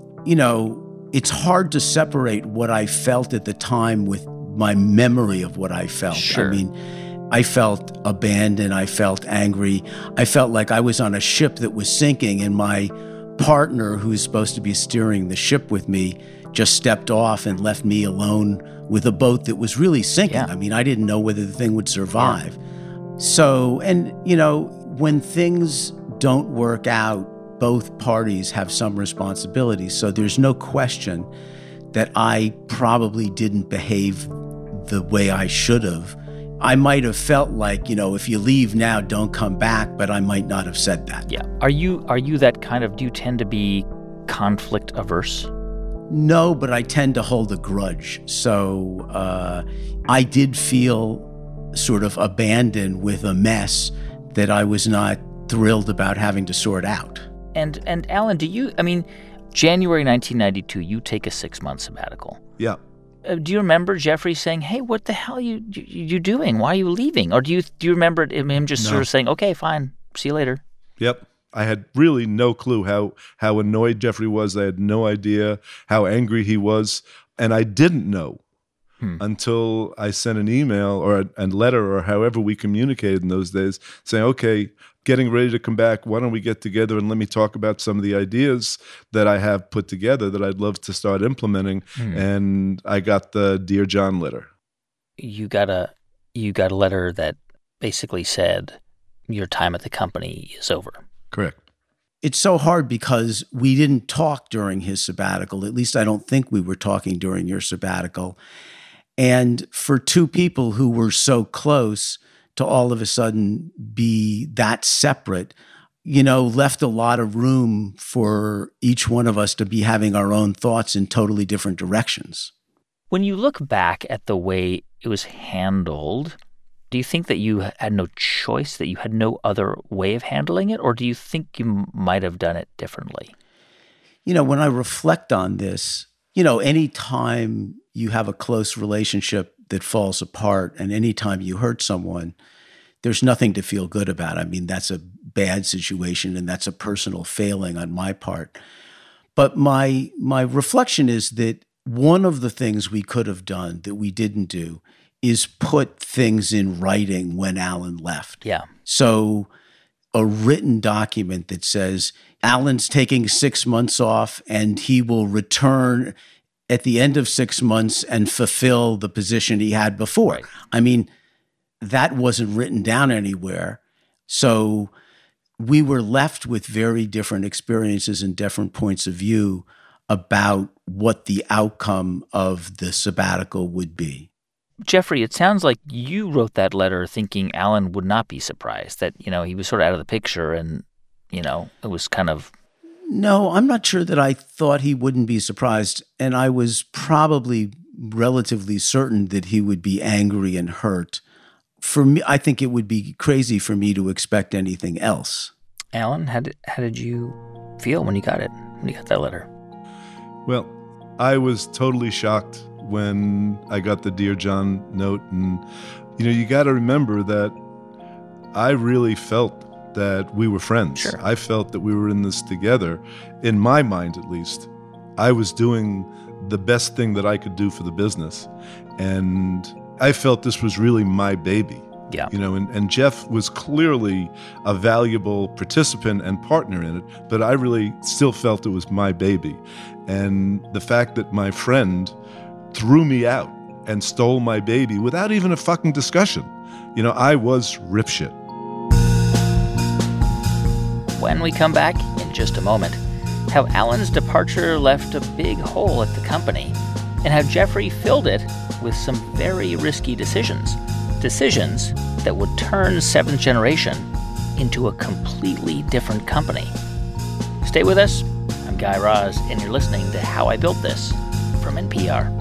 it's hard to separate what I felt at the time with my memory of what I felt. Sure. I mean, I felt abandoned. I felt angry. I felt like I was on a ship that was sinking, and my partner, who's supposed to be steering the ship with me, just stepped off and left me alone with a boat that was really sinking. Yeah. I mean, I didn't know whether the thing would survive. Yeah. So, and, when things don't work out both parties have some responsibility. So there's no question that I probably didn't behave the way I should have. I might have felt like, if you leave now, don't come back, but I might not have said that. Yeah. Are you that kind of, do you tend to be conflict averse? No, but I tend to hold a grudge. So I did feel sort of abandoned with a mess that I was not thrilled about having to sort out. And Alan, January 1992, you take a 6-month sabbatical. Yeah. Do you remember Jeffrey saying, "Hey, what the hell are you doing? Why are you leaving?" Or do you remember him just sort of saying, "Okay, fine, see you later"? Yep. I had really no clue how annoyed Jeffrey was. I had no idea how angry he was. And I didn't know until I sent an email or a letter or however we communicated in those days saying, okay, getting ready to come back. Why don't we get together and let me talk about some of the ideas that I have put together that I'd love to start implementing. And I got the Dear John letter. You got a letter that basically said your time at the company is over. Correct. It's so hard because we didn't talk during his sabbatical. At least I don't think we were talking during your sabbatical. And for two people who were so close to all of a sudden be that separate, left a lot of room for each one of us to be having our own thoughts in totally different directions. When you look back at the way it was handled, do you think that you had no choice, that you had no other way of handling it, or do you think you might have done it differently? When I reflect on this, any time you have a close relationship that falls apart and any time you hurt someone, there's nothing to feel good about. That's a bad situation and that's a personal failing on my part. But my reflection is that one of the things we could have done that we didn't do is put things in writing when Alan left. Yeah. So a written document that says Alan's taking 6 months off and he will return at the end of 6 months and fulfill the position he had before. Right. That wasn't written down anywhere. So we were left with very different experiences and different points of view about what the outcome of the sabbatical would be. Jeffrey, it sounds like you wrote that letter thinking Alan would not be surprised, that, he was sort of out of the picture and, it was kind of... No, I'm not sure that I thought he wouldn't be surprised. And I was probably relatively certain that he would be angry and hurt. For me, I think it would be crazy for me to expect anything else. Alan, how did you feel when you got it, when you got that letter? Well, I was totally shocked when I got the Dear John note. And, you got to remember that I really felt that we were friends. Sure. I felt that we were in this together. In my mind, at least, I was doing the best thing that I could do for the business. And I felt this was really my baby. Yeah. And Jeff was clearly a valuable participant and partner in it, but I really still felt it was my baby. And the fact that my friend threw me out and stole my baby without even a fucking discussion, I was ripshit. When we come back in just a moment, how Alan's departure left a big hole at the company and how Jeffrey filled it with some very risky decisions that would turn Seventh Generation into a completely different company. Stay with us. I'm Guy Raz, and you're listening to How I Built This from NPR.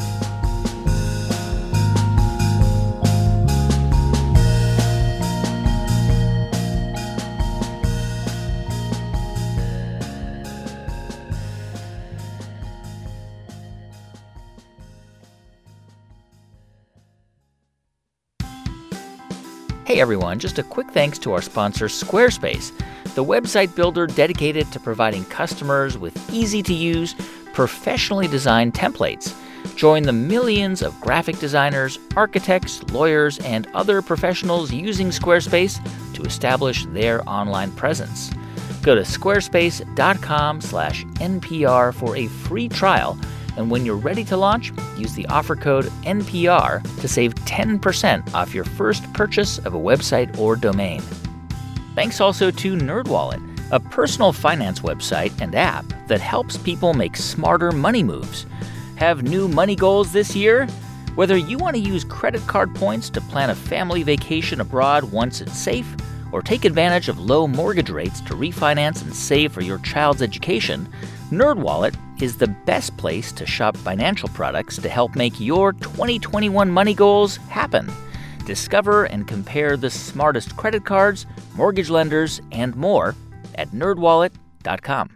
Hey everyone, just a quick thanks to our sponsor, Squarespace, the website builder dedicated to providing customers with easy-to-use, professionally designed templates. Join the millions of graphic designers, architects, lawyers, and other professionals using Squarespace to establish their online presence. Go to squarespace.com/NPR for a free trial. And when you're ready to launch, use the offer code NPR to save 10% off your first purchase of a website or domain. Thanks also to NerdWallet. a personal finance website and app that helps people make smarter money moves. Have new money goals this year? Whether you want to use credit card points to plan a family vacation abroad once it's safe, or take advantage of low mortgage rates to refinance and save for your child's education, NerdWallet is the best place to shop financial products to help make your 2021 money goals happen. Discover and compare the smartest credit cards, mortgage lenders, and more at nerdwallet.com.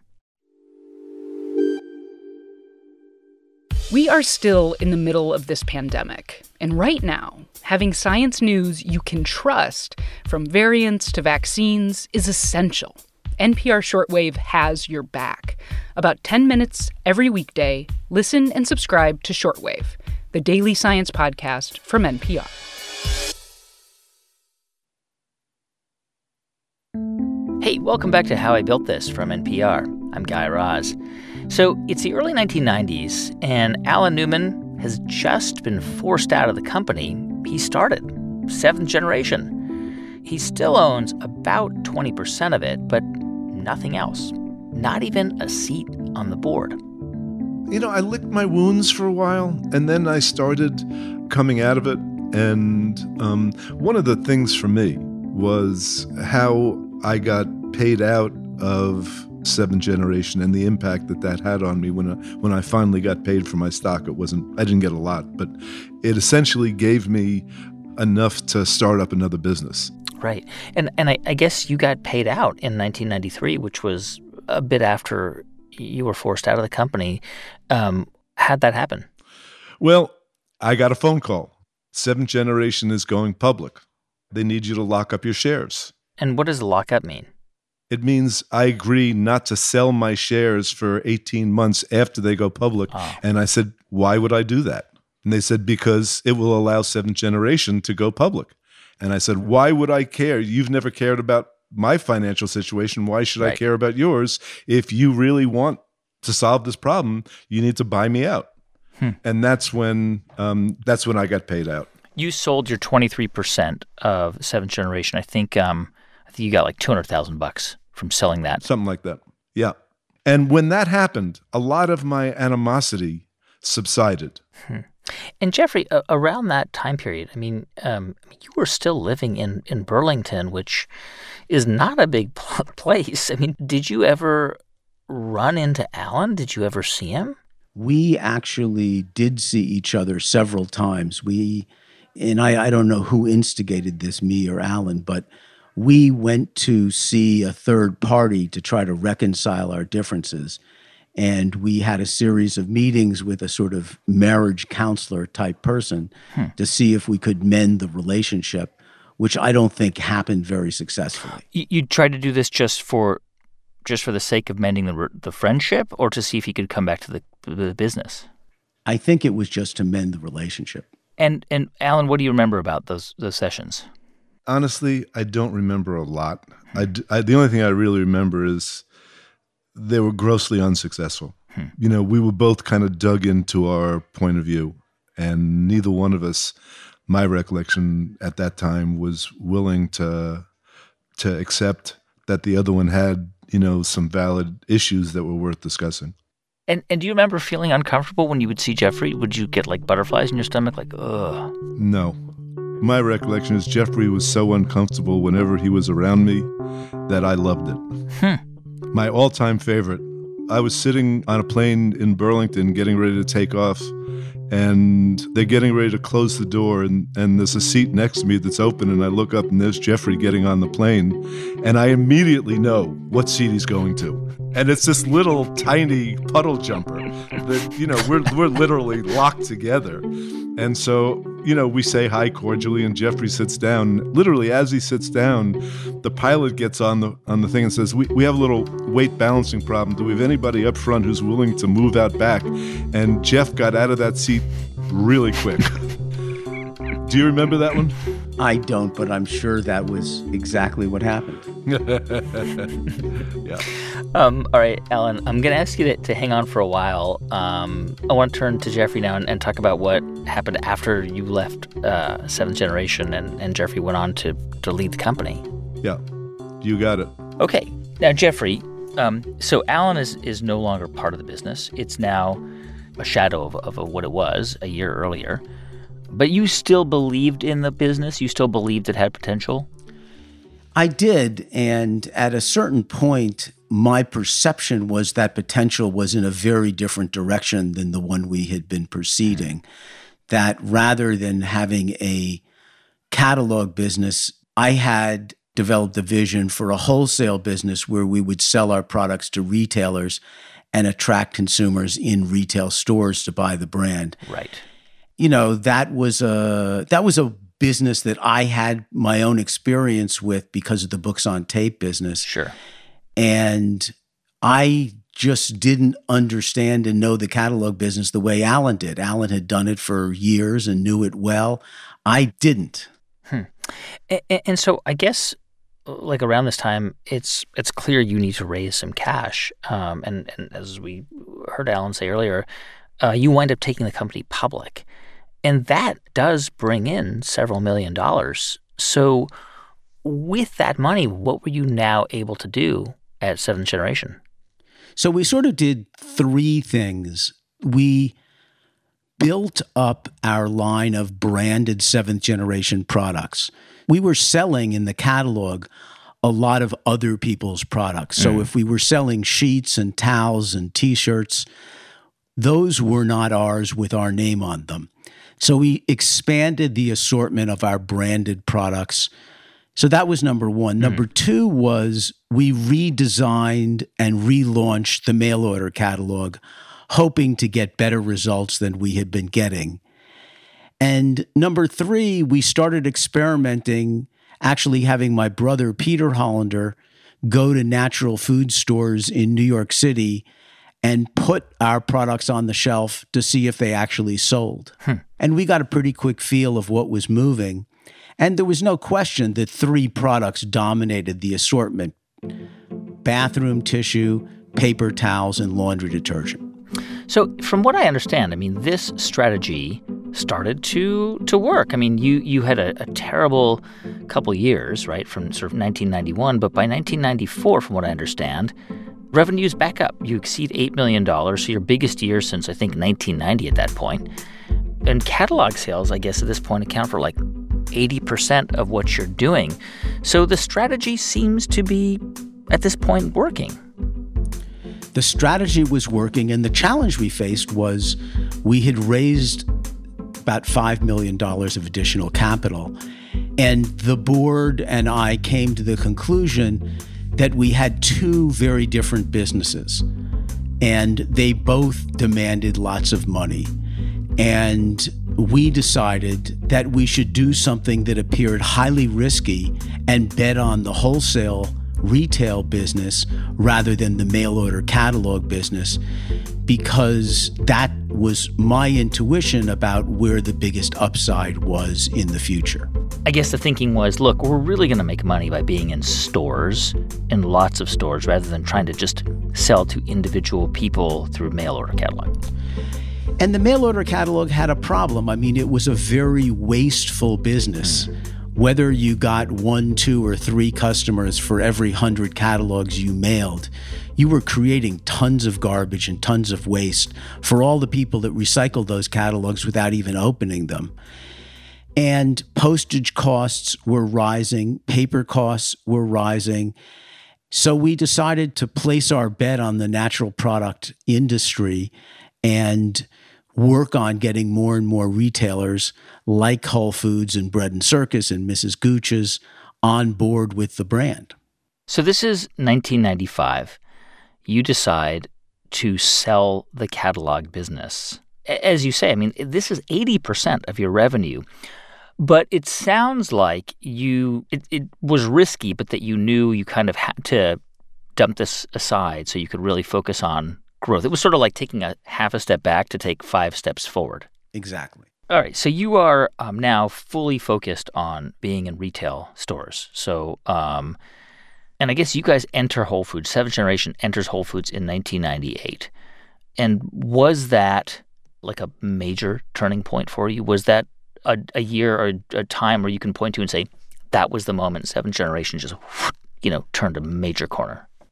We are still in the middle of this pandemic, and right now, having science news you can trust, from variants to vaccines, is essential. NPR Shortwave has your back. About 10 minutes every weekday, listen and subscribe to Shortwave, the daily science podcast from NPR. Hey, welcome back to How I Built This from NPR. I'm Guy Raz. So it's the early 1990s, and Alan Newman has just been forced out of the company he started, Seventh Generation. He still owns about 20% of it, but nothing else. Not even a seat on the board. You know, I licked my wounds for a while, and then I started coming out of it. And one of the things for me was how I got paid out of Seventh Generation and the impact that had on me when I finally got paid for my stock. I didn't get a lot, but it essentially gave me enough to start up another business. Right. And I guess you got paid out in 1993, which was a bit after you were forced out of the company. How'd that happen? Well, I got a phone call. Seventh Generation is going public. They need you to lock up your shares. And what does lockup mean? It means I agree not to sell my shares for 18 months after they go public. Oh. And I said, why would I do that? And they said, because it will allow Seventh Generation to go public. And I said, why would I care? You've never cared about my financial situation. Why should I care about yours? If you really want to solve this problem, you need to buy me out. And that's when I got paid out. You sold your 23% of Seventh Generation. I think you got like $200,000 from selling that. Something like that. Yeah. And when that happened, a lot of my animosity subsided. And Jeffrey, around that time period, I mean, you were still living in Burlington, which is not a big place. I mean, did you ever run into Alan? Did you ever see him? We actually did see each other several times. And I don't know who instigated this, me or Alan, but we went to see a third party to try to reconcile our differences. And we had a series of meetings with a sort of marriage counselor type person to see if we could mend the relationship, which I don't think happened very successfully. You tried to do this just for the sake of mending the friendship, or to see if he could come back to the business? I think it was just to mend the relationship. And Alan, what do you remember about those sessions? Honestly, I don't remember a lot. The only thing I really remember is they were grossly unsuccessful. You know, we were both kind of dug into our point of view, and neither one of us, my recollection at that time, was willing to accept that the other one had, you know, some valid issues that were worth discussing. And do you remember feeling uncomfortable when you would see Jeffrey? Would you get like butterflies in your stomach, like, ugh? No. My recollection is Jeffrey was so uncomfortable whenever he was around me that I loved it. My all-time favorite, I was sitting on a plane in Burlington getting ready to take off, and they're getting ready to close the door, and there's a seat next to me that's open, and I look up, and there's Jeffrey getting on the plane, and I immediately know what seat he's going to. And it's this little tiny puddle jumper that, you know, we're literally locked together. And so, you know, we say hi cordially, and Jeffrey sits down. Literally, as he sits down, the pilot gets on the thing and says, we have a little weight balancing problem. Do we have anybody up front who's willing to move out back? And Jeff got out of that seat really quick. Do you remember that one? I don't, but I'm sure that was exactly what happened. Yeah. All right, Alan, I'm going to ask you to hang on for a while. I want to turn to Jeffrey now and talk about what happened after you left Seventh Generation and Jeffrey went on to lead the company. Yeah, you got it. Okay. Now, Jeffrey, so Allen is no longer part of the business. It's now a shadow of what it was a year earlier. But you still believed in the business? You still believed it had potential? I did. And at a certain point, my perception was that potential was in a very different direction than the one we had been proceeding. That rather than having a catalog business, I had developed a vision for a wholesale business where we would sell our products to retailers and attract consumers in retail stores to buy the brand. Right. You know, that was a business that I had my own experience with because of the books on tape business. Sure. And I just didn't understand and know the catalog business the way Allen did. Allen had done it for years and knew it well. I didn't. And so I guess like around this time, it's clear you need to raise some cash. And as we heard Allen say earlier, you wind up taking the company public. And that does bring in several $1 million. So with that money, what were you now able to do at Seventh Generation? So we sort of did three things. We built up our line of branded Seventh Generation products. We were selling in the catalog a lot of other people's products. So if we were selling sheets and towels and T-shirts, those were not ours with our name on them. So we expanded the assortment of our branded products. So that was number one. Number two was we redesigned and relaunched the mail order catalog, hoping to get better results than we had been getting. And number three, we started experimenting, actually having my brother, Peter Hollander, go to natural food stores in New York City and put our products on the shelf to see if they actually sold. And we got a pretty quick feel of what was moving. And there was no question that three products dominated the assortment: bathroom tissue, paper towels, and laundry detergent. So from what I understand, I mean, this strategy started to work. I mean, you had a terrible couple years, right, from sort of 1991. But by 1994, from what I understand, revenue's back up. You exceed $8 million, so your biggest year since, I think, 1990 at that point. And catalog sales, I guess, at this point account for like 80% of what you're doing. So the strategy seems to be, at this point, working. The strategy was working, and the challenge we faced was we had raised about $5 million of additional capital. And the board and I came to the conclusion that we had two very different businesses, and they both demanded lots of money. And we decided that we should do something that appeared highly risky and bet on the wholesale retail business rather than the mail order catalog business, because that was my intuition about where the biggest upside was in the future. I guess the thinking was, look, we're really going to make money by being in stores, in lots of stores, rather than trying to just sell to individual people through mail order catalog. And the mail order catalog had a problem. I mean, it was a very wasteful business. Whether you got 1, 2, or 3 customers for every 100 catalogs you mailed, you were creating tons of garbage and tons of waste for all the people that recycled those catalogs without even opening them. And postage costs were rising, paper costs were rising. So we decided to place our bet on the natural product industry and work on getting more and more retailers like Whole Foods and Bread and Circus and Mrs. Gooch's on board with the brand. So this is 1995. You decide to sell the catalog business. As you say, I mean, this is 80% of your revenue. But it sounds like it was risky, but that you knew you kind of had to dump this aside so you could really focus on growth. It was sort of like taking a half a step back to take 5 steps forward. Exactly. All right. So you are now fully focused on being in retail stores. So, and I guess you guys enter Whole Foods. Seventh Generation enters Whole Foods in 1998. And was that like a major turning point for you? Was that a year or a time where you can point to and say, that was the moment Seventh Generation just, turned a major corner?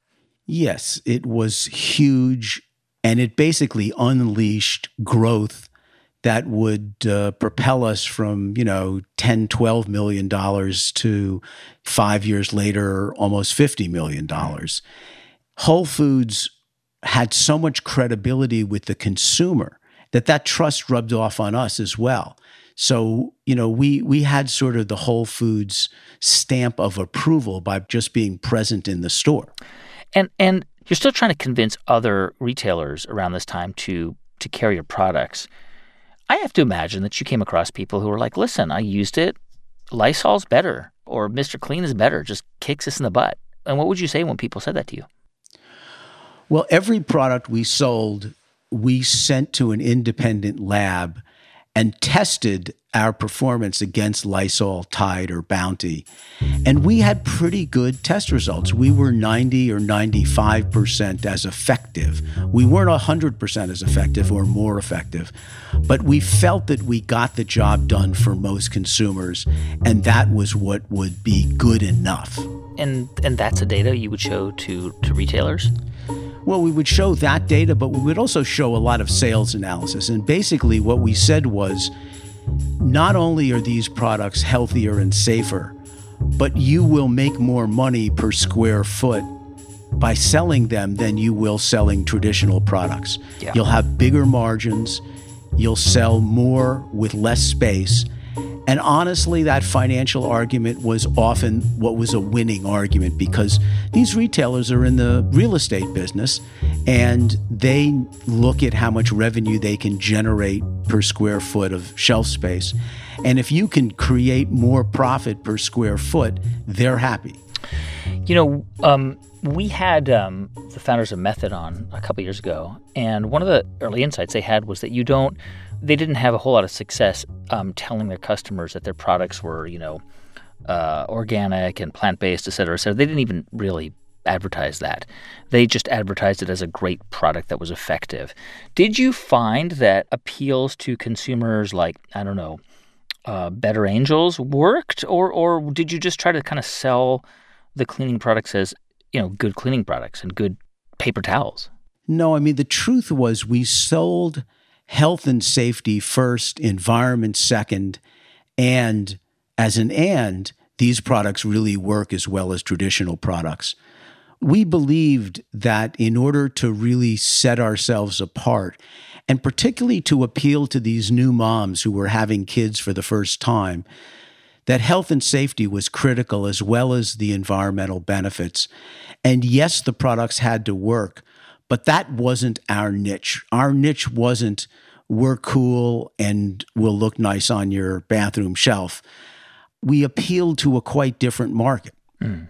Yes, it was huge, and it basically unleashed growth that would propel us from, $10, $12 million to 5 years later, almost $50 million. Whole Foods had so much credibility with the consumer that trust rubbed off on us as well. So, we had sort of the Whole Foods stamp of approval by just being present in the store. And you're still trying to convince other retailers around this time to carry your products. I have to imagine that you came across people who were like, listen, I used it. Lysol's better, or Mr. Clean is better, just kicks us in the butt. And what would you say when people said that to you? Well, every product we sold, we sent to an independent lab and tested our performance against Lysol, Tide, or Bounty. And we had pretty good test results. We were 90 or 95% as effective. We weren't 100% as effective or more effective, but we felt that we got the job done for most consumers, and that was what would be good enough. And that's the data you would show to retailers? Well, we would show that data, but we would also show a lot of sales analysis. And basically what we said was, not only are these products healthier and safer, but you will make more money per square foot by selling them than you will selling traditional products. Yeah. You'll have bigger margins, you'll sell more with less space. And honestly, that financial argument was often what was a winning argument, because these retailers are in the real estate business and they look at how much revenue they can generate per square foot of shelf space. And if you can create more profit per square foot, they're happy. We had the founders of Method on a couple years ago, and one of the early insights they had was that they didn't have a whole lot of success telling their customers that their products were, organic and plant-based, et cetera, et cetera. They didn't even really advertise that. They just advertised it as a great product that was effective. Did you find that appeals to consumers like, Better Angels worked, or did you just try to kind of sell the cleaning products as, good cleaning products and good paper towels? No, the truth was we sold health and safety first, environment second, and these products really work as well as traditional products. We believed that in order to really set ourselves apart, and particularly to appeal to these new moms who were having kids for the first time, that health and safety was critical as well as the environmental benefits. And yes, the products had to work, but that wasn't our niche. Our niche wasn't, we're cool and we'll look nice on your bathroom shelf. We appealed to a quite different market. Mm.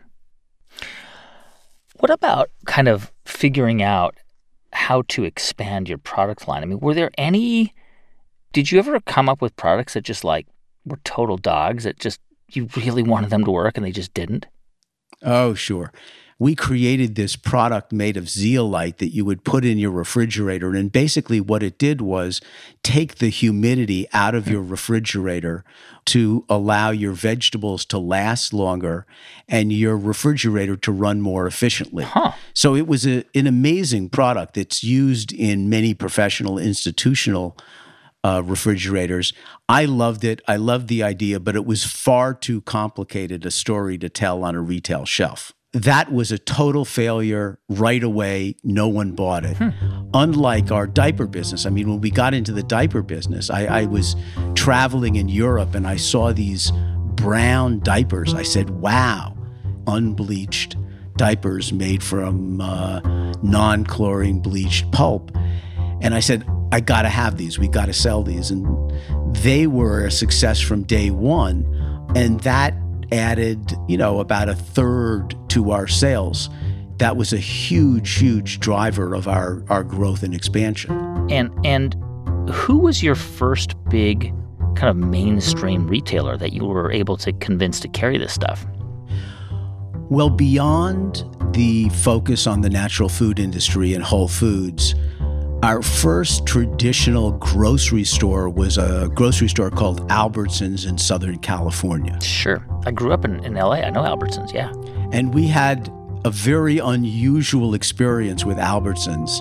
What about kind of figuring out how to expand your product line? Did you ever come up with products that just were total dogs, that just you really wanted them to work and they just didn't? Oh, sure. We created this product made of zeolite that you would put in your refrigerator. And basically what it did was take the humidity out of your refrigerator to allow your vegetables to last longer and your refrigerator to run more efficiently. Huh. So it was an amazing product that's used in many professional institutional refrigerators. I loved it. I loved the idea, but it was far too complicated a story to tell on a retail shelf. That was a total failure right away. No one bought it. Unlike our diaper business. When we got into the diaper business, I was traveling in Europe and I saw these brown diapers. I said, wow, unbleached diapers made from non-chlorine bleached pulp. And I said, I got to have these. We got to sell these. And they were a success from day one. And that added, about a third to our sales. That was a huge, huge driver of our growth and expansion. And who was your first big kind of mainstream retailer that you were able to convince to carry this stuff? Well, beyond the focus on the natural food industry and Whole Foods, our first traditional grocery store was a grocery store called Albertsons in Southern California. Sure. I grew up in L.A. I know Albertsons, yeah. And we had a very unusual experience with Albertsons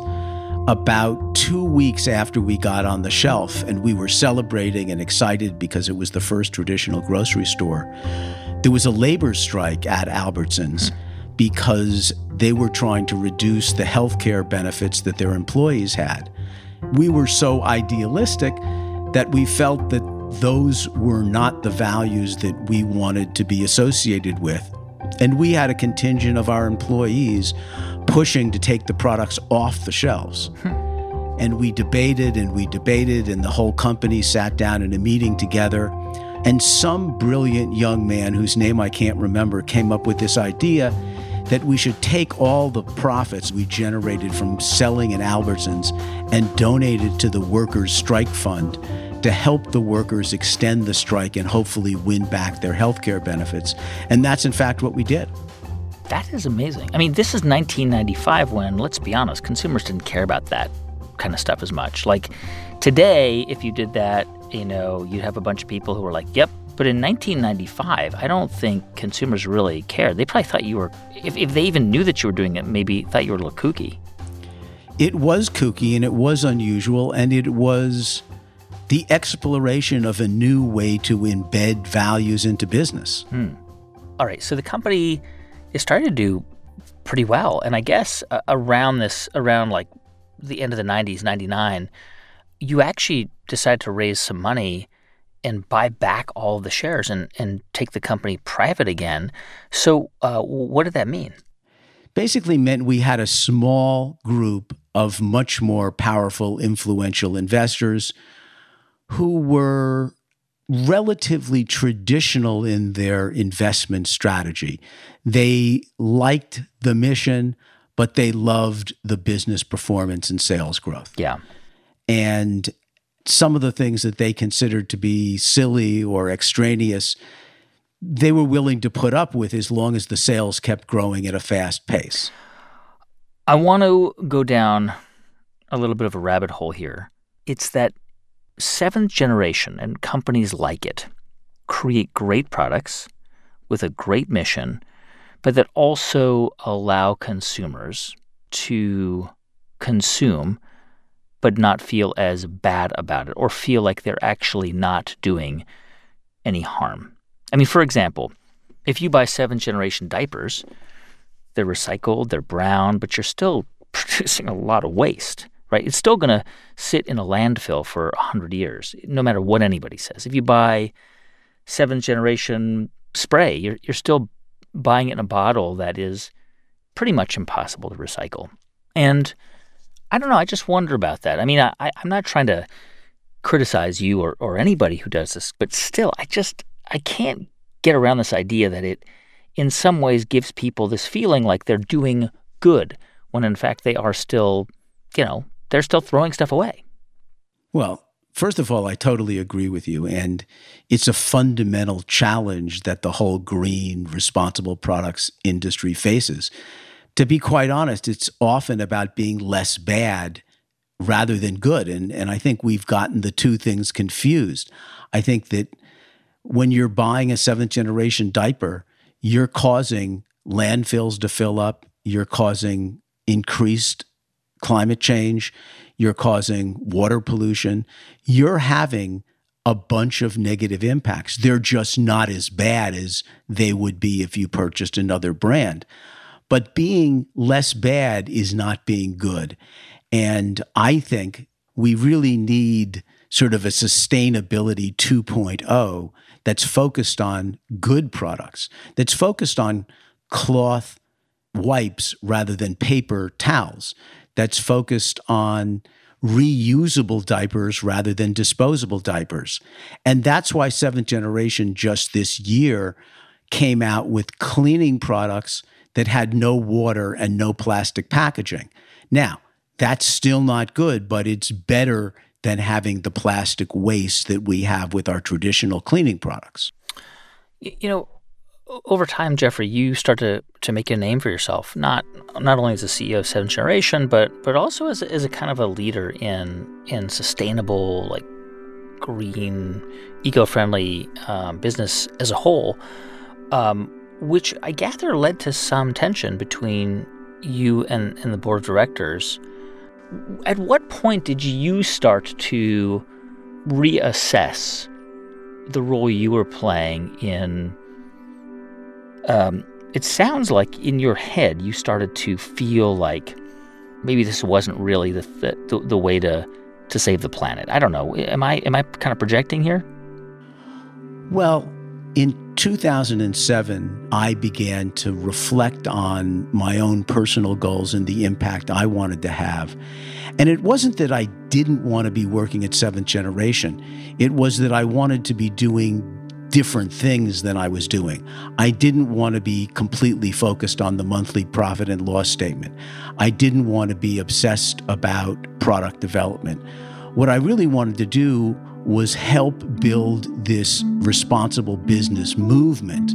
about 2 weeks after we got on the shelf, and we were celebrating and excited because it was the first traditional grocery store. There was a labor strike at Albertsons because they were trying to reduce the health care benefits that their employees had. We were so idealistic that we felt that those were not the values that we wanted to be associated with. And we had a contingent of our employees pushing to take the products off the shelves. And we debated, and the whole company sat down in a meeting together. And some brilliant young man whose name I can't remember came up with this idea that we should take all the profits we generated from selling in Albertsons and donate it to the workers' strike fund to help the workers extend the strike and hopefully win back their health care benefits. And that's, in fact, what we did. That is amazing. I mean, this is 1995 when, let's be honest, consumers didn't care about that kind of stuff as much. Like today, if you did that, you'd have a bunch of people who were like, yep. But in 1995, I don't think consumers really cared. They probably thought you were, if they even knew that you were doing it, maybe thought you were a little kooky. It was kooky, and it was unusual, and it was the exploration of a new way to embed values into business. All right, so the company is starting to do pretty well. And I guess around like the end of the 90s, 99, you actually decided to raise some money and buy back all of the shares and take the company private again. So what did that mean? Basically meant we had a small group of much more powerful, influential investors who were relatively traditional in their investment strategy. They liked the mission, but they loved the business performance and sales growth. Yeah. And some of the things that they considered to be silly or extraneous, they were willing to put up with as long as the sales kept growing at a fast pace. I want to go down a little bit of a rabbit hole here. It's that seventh generation and companies like it create great products with a great mission, but that also allow consumers to consume but not feel as bad about it or feel like they're actually not doing any harm. I mean, for example, if you buy seventh generation diapers, they're recycled, they're brown, but you're still producing a lot of waste, right? It's still going to sit in a landfill for 100 years, no matter what anybody says. If you buy seventh generation spray, you're still buying it in a bottle that is pretty much impossible to recycle. And I don't know, I just wonder about that. I mean, I'm not trying to criticize you or anybody who does this, but still, I can't get around this idea that it in some ways gives people this feeling like they're doing good when in fact they are still, they're still throwing stuff away. Well, first of all, I totally agree with you. And it's a fundamental challenge that the whole green, responsible products industry faces. To be quite honest, it's often about being less bad rather than good. And I think we've gotten the two things confused. I think that when you're buying a seventh generation diaper, you're causing landfills to fill up, you're causing increased climate change, you're causing water pollution, you're having a bunch of negative impacts. They're just not as bad as they would be if you purchased another brand. But being less bad is not being good. And I think we really need sort of a sustainability 2.0 that's focused on good products, that's focused on cloth wipes rather than paper towels, that's focused on reusable diapers rather than disposable diapers. And that's why seventh generation just this year came out with cleaning products that had no water and no plastic packaging. Now, that's still not good, but it's better than having the plastic waste that we have with our traditional cleaning products. Over time, Jeffrey, you start to make a name for yourself, not only as a CEO of Seventh Generation, but also as a kind of a leader in sustainable, like green, eco-friendly business as a whole. which I gather led to some tension between you and the board of directors. At what point did you start to reassess the role you were playing in it sounds like in your head you started to feel like maybe this wasn't really the way to save the planet. I don't know. Am I kind of projecting here? Well, in 2007, I began to reflect on my own personal goals and the impact I wanted to have. And it wasn't that I didn't want to be working at Seventh Generation. It was that I wanted to be doing different things than I was doing. I didn't want to be completely focused on the monthly profit and loss statement. I didn't want to be obsessed about product development. What I really wanted to do was help build this responsible business movement.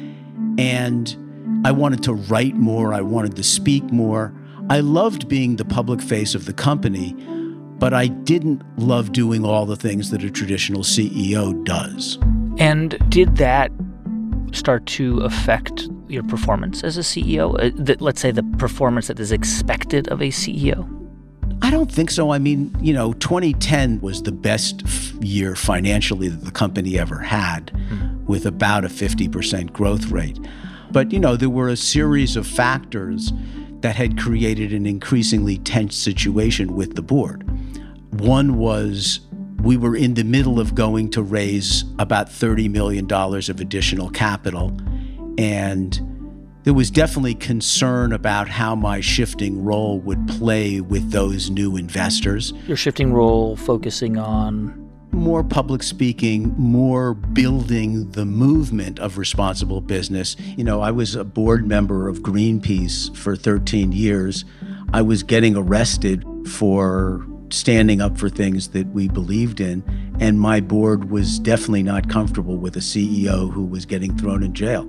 And I wanted to write more. I wanted to speak more. I loved being the public face of the company, but I didn't love doing all the things that a traditional CEO does. And did that start to affect your performance as a CEO? Let's say the performance that is expected of a CEO? I don't think so. I mean, 2010 was the best year financially that the company ever had, with about a 50% growth rate. But, there were a series of factors that had created an increasingly tense situation with the board. One was we were in the middle of going to raise about $30 million of additional capital, and there was definitely concern about how my shifting role would play with those new investors. Your shifting role focusing on? More public speaking, more building the movement of responsible business. I was a board member of Greenpeace for 13 years. I was getting arrested for standing up for things that we believed in, and my board was definitely not comfortable with a CEO who was getting thrown in jail.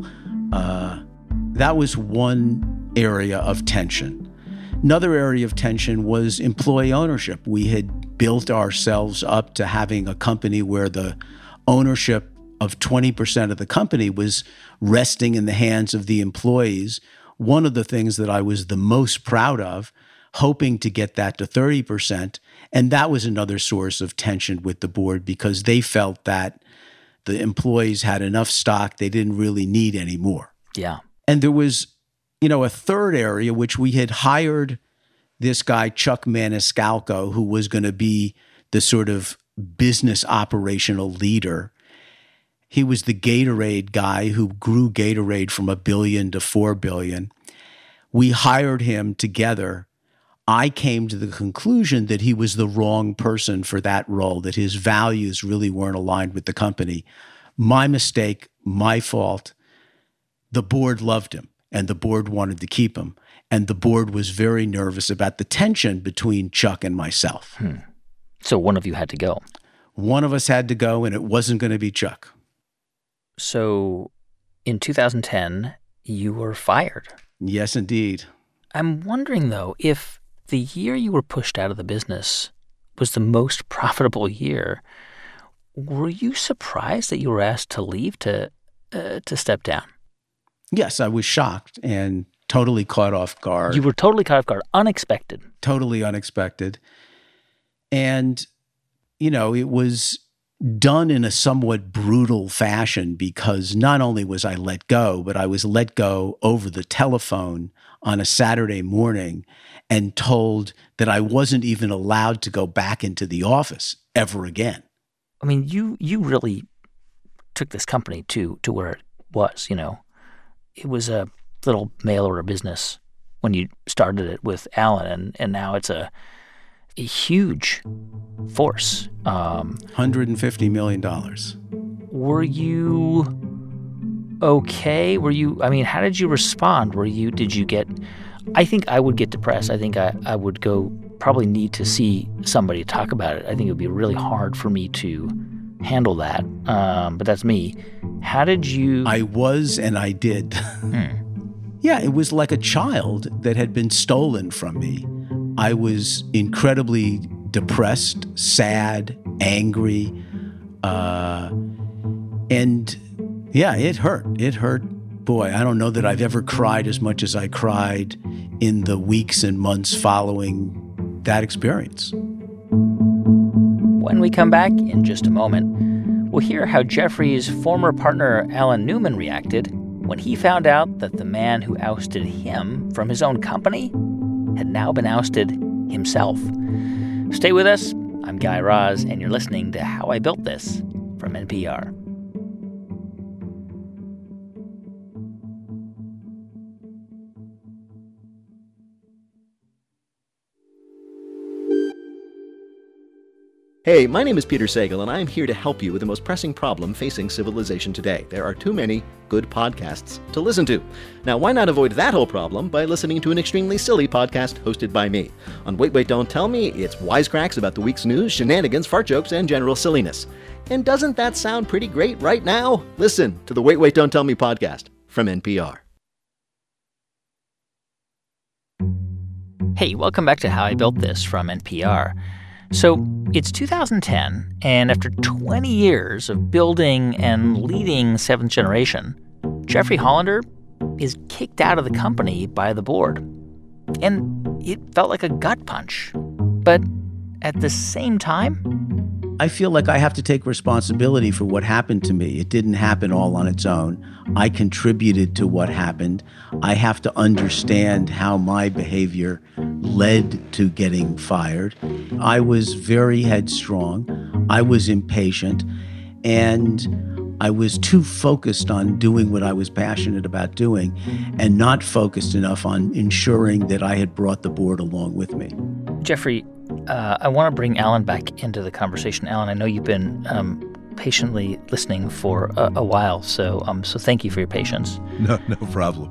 That was one area of tension. Another area of tension was employee ownership. We had built ourselves up to having a company where the ownership of 20% of the company was resting in the hands of the employees. One of the things that I was the most proud of, hoping to get that to 30%. And that was another source of tension with the board because they felt that the employees had enough stock, they didn't really need any more. Yeah. And there was, a third area, which we had hired this guy, Chuck Maniscalco, who was going to be the sort of business operational leader. He was the Gatorade guy who grew Gatorade from $1 billion to $4 billion. We hired him together. I came to the conclusion that he was the wrong person for that role, that his values really weren't aligned with the company. My mistake, my fault. The board loved him, and the board wanted to keep him. And the board was very nervous about the tension between Chuck and myself. So one of you had to go. One of us had to go, and it wasn't going to be Chuck. So in 2010, you were fired. Yes, indeed. I'm wondering, though, if the year you were pushed out of the business was the most profitable year, were you surprised that you were asked to leave to step down? Yes, I was shocked and totally caught off guard. You were totally caught off guard, unexpected. Totally unexpected. And, it was done in a somewhat brutal fashion because not only was I let go, but I was let go over the telephone on a Saturday morning and told that I wasn't even allowed to go back into the office ever again. I mean, you really took this company to where it was, It was a little mail order business when you started it with Alan, and now it's a huge force. $150 million. Were you okay? How did you respond? Did you get, I think I would get depressed. I think I would probably need to see somebody talk about it. I think it would be really hard for me to handle that. But that's me. How did you? I was, and I did. Yeah, it was like a child that had been stolen from me. I was incredibly depressed, sad, angry. And yeah, it hurt. It hurt boy, I don't know that I've ever cried as much as I cried in the weeks and months following that experience. When we come back in just a moment, we'll hear how Jeffrey's former partner Alan Newman reacted when he found out that the man who ousted him from his own company had now been ousted himself. Stay with us. I'm Guy Raz, and you're listening to How I Built This from NPR. Hey, my name is Peter Sagal, and I'm here to help you with the most pressing problem facing civilization today. There are too many good podcasts to listen to. Now, why not avoid that whole problem by listening to an extremely silly podcast hosted by me? On Wait, Wait, Don't Tell Me, it's wisecracks about the week's news, shenanigans, fart jokes, and general silliness. And doesn't that sound pretty great right now? Listen to the Wait, Wait, Don't Tell Me podcast from NPR. Hey, welcome back to How I Built This from NPR. So it's 2010, and after 20 years of building and leading Seventh Generation, Jeffrey Hollander is kicked out of the company by the board. And it felt like a gut punch. But at the same time, I feel like I have to take responsibility for what happened to me. It didn't happen all on its own. I contributed to what happened. I have to understand how my behavior led to getting fired. I was very headstrong. I was impatient. And I was too focused on doing what I was passionate about doing and not focused enough on ensuring that I had brought the board along with me. Jeffrey, I want to bring Alan back into the conversation. Alan, I know you've been patiently listening for a while, so thank you for your patience. No problem.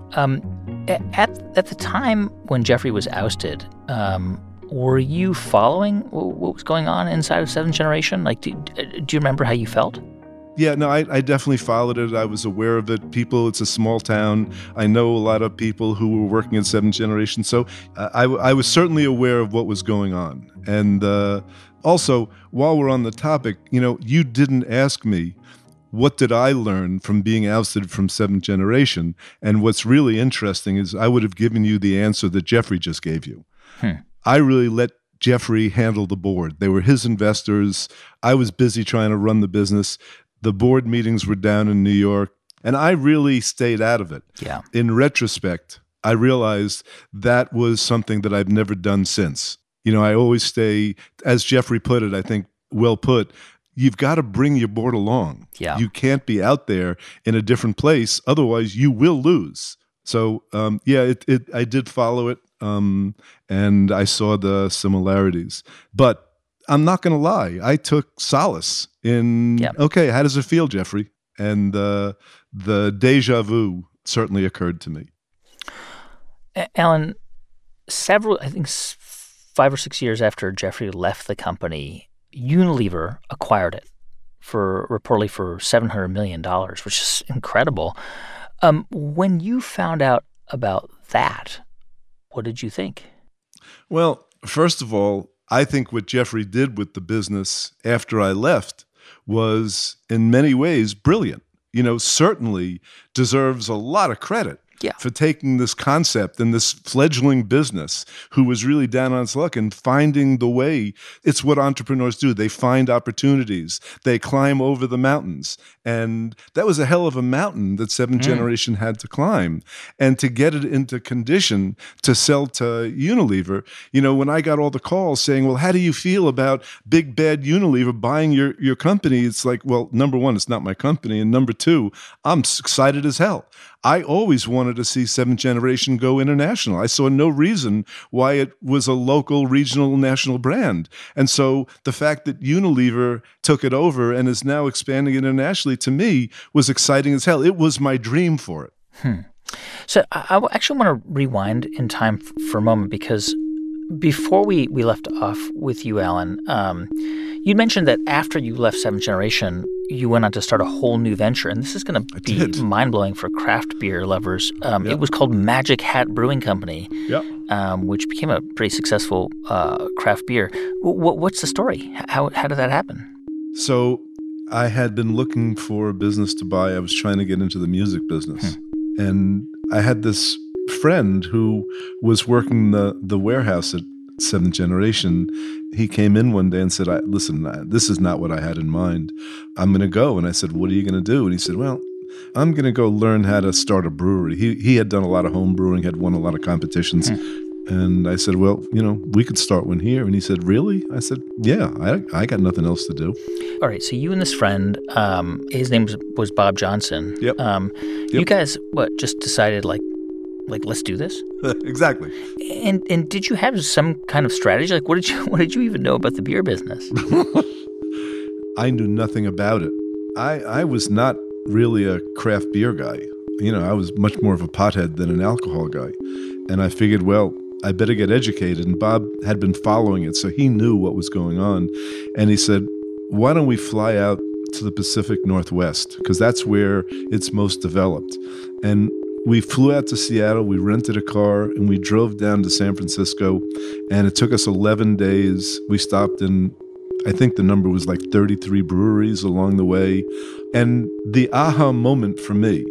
At the time when Jeffrey was ousted, were you following what was going on inside of Seventh Generation? Like, do you remember how you felt? Yeah, no, I definitely followed it. I was aware of it. It's a small town. I know a lot of people who were working in Seventh Generation. So I was certainly aware of what was going on. And also, while we're on the topic, you didn't ask me, what did I learn from being ousted from Seventh Generation? And what's really interesting is I would have given you the answer that Jeffrey just gave you. I really let Jeffrey handle the board. They were his investors. I was busy trying to run the business. The board meetings were down in New York, and I really stayed out of it. Yeah. In retrospect, I realized that was something that I've never done since. I always stay, as Jeffrey put it, I think well put, you've got to bring your board along. Yeah. You can't be out there in a different place, otherwise you will lose. So, I did follow it, and I saw the similarities. But I'm not going to lie. I took solace in, okay, how does it feel, Jeffrey? And the deja vu certainly occurred to me. Alan, I think 5 or 6 years after Jeffrey left the company, Unilever acquired it reportedly for $700 million, which is incredible. When you found out about that, what did you think? Well, first of all, I think what Jeffrey did with the business after I left was in many ways brilliant. Certainly deserves a lot of credit for taking this concept and this fledgling business who was really down on its luck and finding the way. It's what entrepreneurs do. They find opportunities. They climb over the mountains. And that was a hell of a mountain that Seventh Generation had to climb. And to get it into condition to sell to Unilever, when I got all the calls saying, well, how do you feel about big bad Unilever buying your company? It's like, well, number one, it's not my company. And number two, I'm excited as hell. I always wanted to see Seventh Generation go international. I saw no reason why it was a local, regional, national brand. And so the fact that Unilever took it over and is now expanding internationally, to me, was exciting as hell. It was my dream for it. So I actually want to rewind in time for a moment, because before we left off with you, Alan, you mentioned that after you left Seventh Generation, you went on to start a whole new venture. And this is going to be mind-blowing for craft beer lovers. It was called Magic Hat Brewing Company, which became a pretty successful craft beer. What's the story? How did that happen? So I had been looking for a business to buy. I was trying to get into the music business. And I had this friend who was working the warehouse at Seventh Generation. He came in one day and said, listen, this is not what I had in mind. I'm going to go. And I said, what are you going to do? And he said, well, I'm going to go learn how to start a brewery. He had done a lot of home brewing, had won a lot of competitions. And I said, well, we could start one here. And he said, really? I said, yeah, I got nothing else to do. All right. So you and this friend, his name was Bob Johnson. Yep. You guys, just decided like, let's do this? Exactly. And did you have some kind of strategy? Like, what did you even know about the beer business? I knew nothing about it. I was not really a craft beer guy. I was much more of a pothead than an alcohol guy. And I figured, well, I better get educated. And Bob had been following it, so he knew what was going on. And he said, why don't we fly out to the Pacific Northwest? Because that's where it's most developed. And we flew out to Seattle, we rented a car, and we drove down to San Francisco. And it took us 11 days. We stopped in, I think the number was like 33 breweries along the way. And the aha moment for me,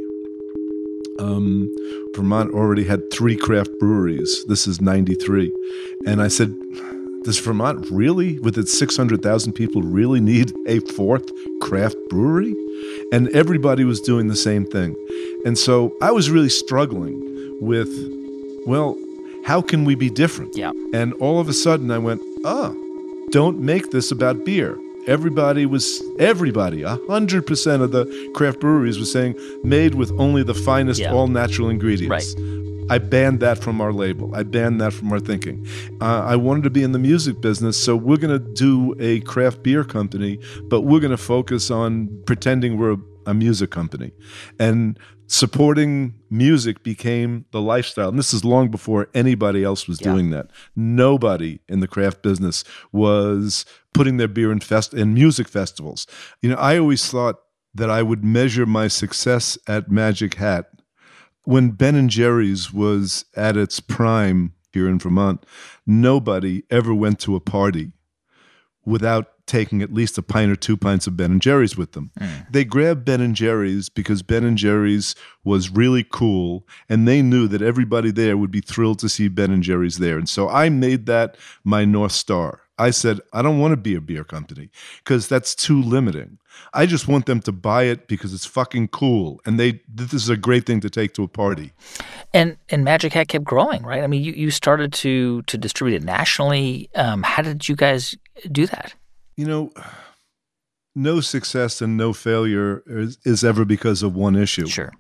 Vermont already had 3 craft breweries. This is 93. And I said, does Vermont really, with its 600,000 people, really need a 4th craft brewery? And everybody was doing the same thing. And so I was really struggling with, well, how can we be different? Yeah. And all of a sudden I went, don't make this about beer. Everybody, 100% of the craft breweries was saying made with only the finest all natural ingredients. Right. I banned that from our label. I banned that from our thinking. I wanted to be in the music business, so we're going to do a craft beer company, but we're going to focus on pretending we're a music company. And supporting music became the lifestyle. And this is long before anybody else was doing that. Nobody in the craft business was putting their beer in music festivals. I always thought that I would measure my success at Magic Hat. When Ben & Jerry's was at its prime here in Vermont, nobody ever went to a party without taking at least a pint or 2 pints of Ben & Jerry's with them. They grabbed Ben & Jerry's because Ben & Jerry's was really cool, and they knew that everybody there would be thrilled to see Ben & Jerry's there. And so I made that my North Star. I said, I don't want to be a beer company because that's too limiting. I just want them to buy it because it's fucking cool. And this is a great thing to take to a party. And Magic Hat kept growing, right? I mean, you started to distribute it nationally. How did you guys do that? No success and no failure is ever because of one issue. Sure.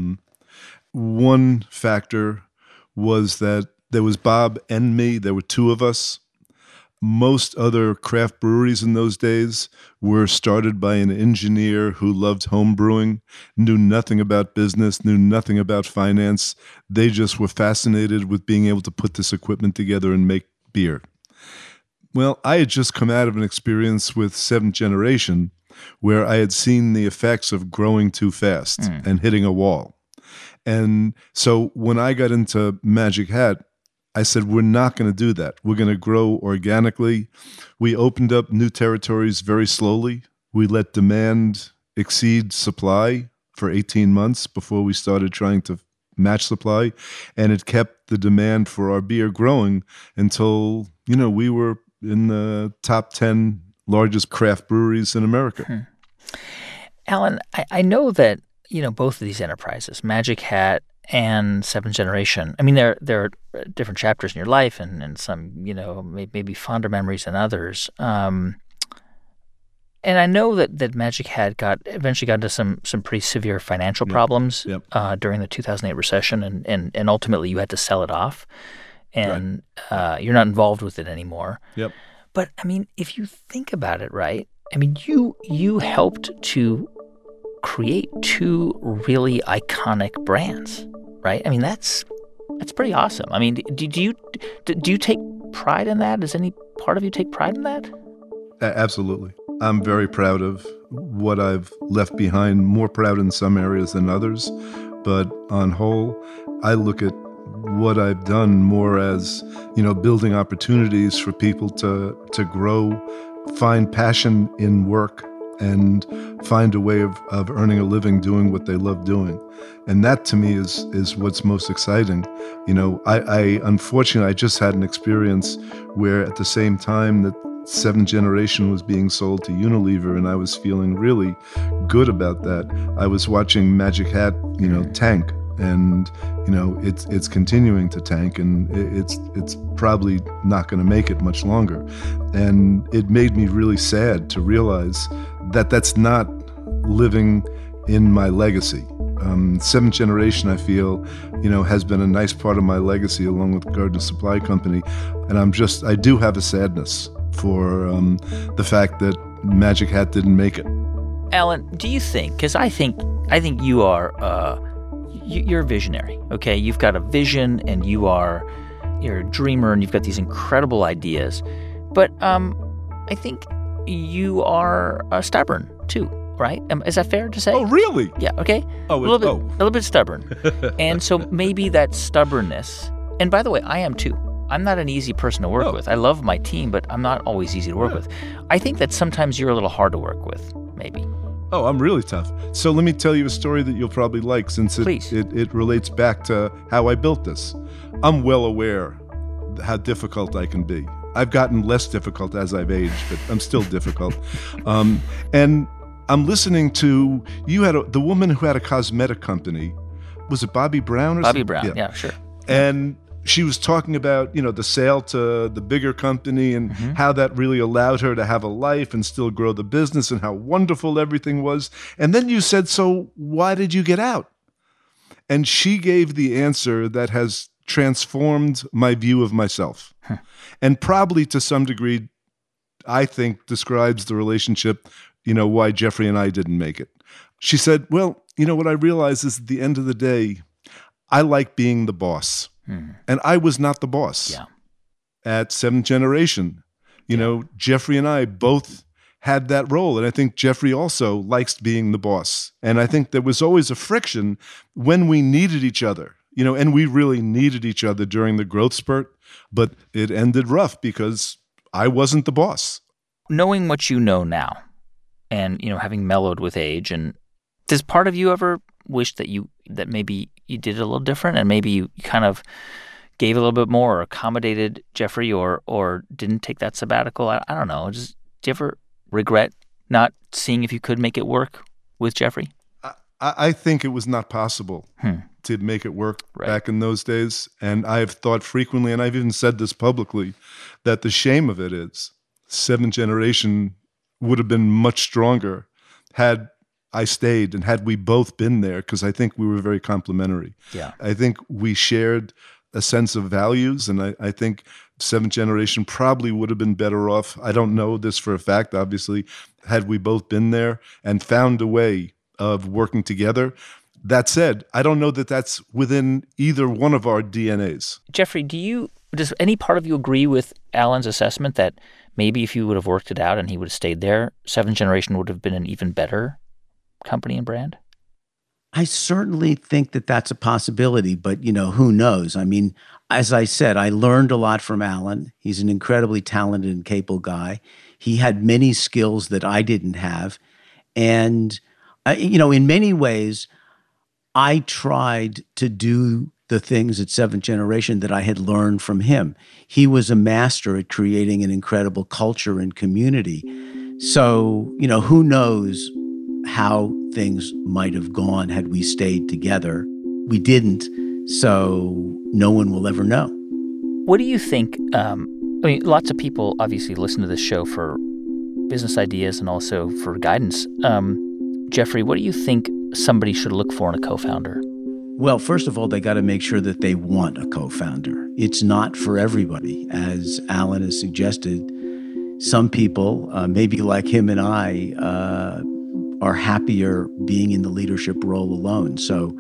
One factor was that there was Bob and me. There were 2 of us. Most other craft breweries in those days were started by an engineer who loved home brewing, knew nothing about business, knew nothing about finance. They just were fascinated with being able to put this equipment together and make beer. Well, I had just come out of an experience with Seventh Generation where I had seen the effects of growing too fast and hitting a wall. And so when I got into Magic Hat, I said, we're not going to do that. We're going to grow organically. We opened up new territories very slowly. We let demand exceed supply for 18 months before we started trying to match supply. And it kept the demand for our beer growing until, we were in the top 10 largest craft breweries in America. Alan, I know that, both of these enterprises, Magic Hat and Seventh Generation, I mean, there are different chapters in your life and some, maybe fonder memories than others. And I know that Magic Hat eventually got into some pretty severe financial problems during the 2008 recession, and ultimately you had to sell it off, and you're not involved with it anymore. Yep. But, I mean, if you think about it, right, I mean, you helped to create 2 really iconic brands, right? I mean, that's pretty awesome. I mean, do you take pride in that? Does any part of you take pride in that? Absolutely. I'm very proud of what I've left behind, more proud in some areas than others. But on whole, I look at what I've done more as, building opportunities for people to grow, find passion in work, and find a way of earning a living doing what they love doing. And that to me is what's most exciting. You know, I unfortunately, I just had an experience where at the same time that Seventh Generation was being sold to Unilever, and I was feeling really good about that. I was watching Magic Hat, tank, and it's continuing to tank, and it's probably not going to make it much longer. And it made me really sad to realize that that's not living in my legacy. Seventh Generation, I feel, has been a nice part of my legacy along with Gardner Supply Company, and I do have a sadness for the fact that Magic Hat didn't make it. Alan, do you think, because I think you are, you're a visionary, okay? You've got a vision, and you're a dreamer, and you've got these incredible ideas. But I think you are stubborn, too, right? Is that fair to say? Oh, really? Yeah, okay. A little bit stubborn. And so maybe that stubbornness, and by the way, I am too. I'm not an easy person to work with. I love my team, but I'm not always easy to work with. I think that sometimes you're a little hard to work with, maybe. Oh, I'm really tough. So let me tell you a story that you'll probably like, since it relates back to how I built this. I'm well aware how difficult I can be. I've gotten less difficult as I've aged, but I'm still difficult. And I'm listening to, the woman who had a cosmetic company, was it Bobbi Brown or something? Bobbi Brown, yeah, sure. And she was talking about, the sale to the bigger company and how that really allowed her to have a life and still grow the business and how wonderful everything was. And then you said, so why did you get out? And she gave the answer that has transformed my view of myself. And probably to some degree, I think describes the relationship, why Jeffrey and I didn't make it. She said, well, what I realized is at the end of the day, I like being the boss. And I was not the boss at Seventh Generation. Jeffrey and I both had that role. And I think Jeffrey also likes being the boss. And I think there was always a friction when we needed each other, and we really needed each other during the growth spurt. But it ended rough because I wasn't the boss. Knowing what you know now and, having mellowed with age, and does part of you ever wish that maybe you did it a little different, and maybe you kind of gave a little bit more or accommodated Jeffrey or didn't take that sabbatical? I don't know. Do you ever regret not seeing if you could make it work with Jeffrey? I think it was not possible to make it work back in those days. And I've thought frequently, and I've even said this publicly, that the shame of it is Seventh Generation would have been much stronger had I stayed and had we both been there, because I think we were very complementary. Yeah. I think we shared a sense of values, and I think Seventh Generation probably would have been better off. I don't know this for a fact, obviously, had we both been there and found a way of working together. That said, I don't know that that's within either one of our DNAs. Jeffrey, does any part of you agree with Alan's assessment that maybe if you would have worked it out and he would have stayed there, Seventh Generation would have been an even better company and brand? I certainly think that that's a possibility, but, who knows? I mean, as I said, I learned a lot from Alan. He's an incredibly talented and capable guy. He had many skills that I didn't have. And, in many ways, I tried to do the things at Seventh Generation that I had learned from him. He was a master at creating an incredible culture and community. So, who knows how things might have gone had we stayed together. We didn't, so no one will ever know. What do you think? Lots of people obviously listen to this show for business ideas and also for guidance. Jeffrey, what do you think somebody should look for in a co-founder? Well, first of all, they got to make sure that they want a co-founder. It's not for everybody. As Alan has suggested, some people, maybe like him and I, are happier being in the leadership role alone. So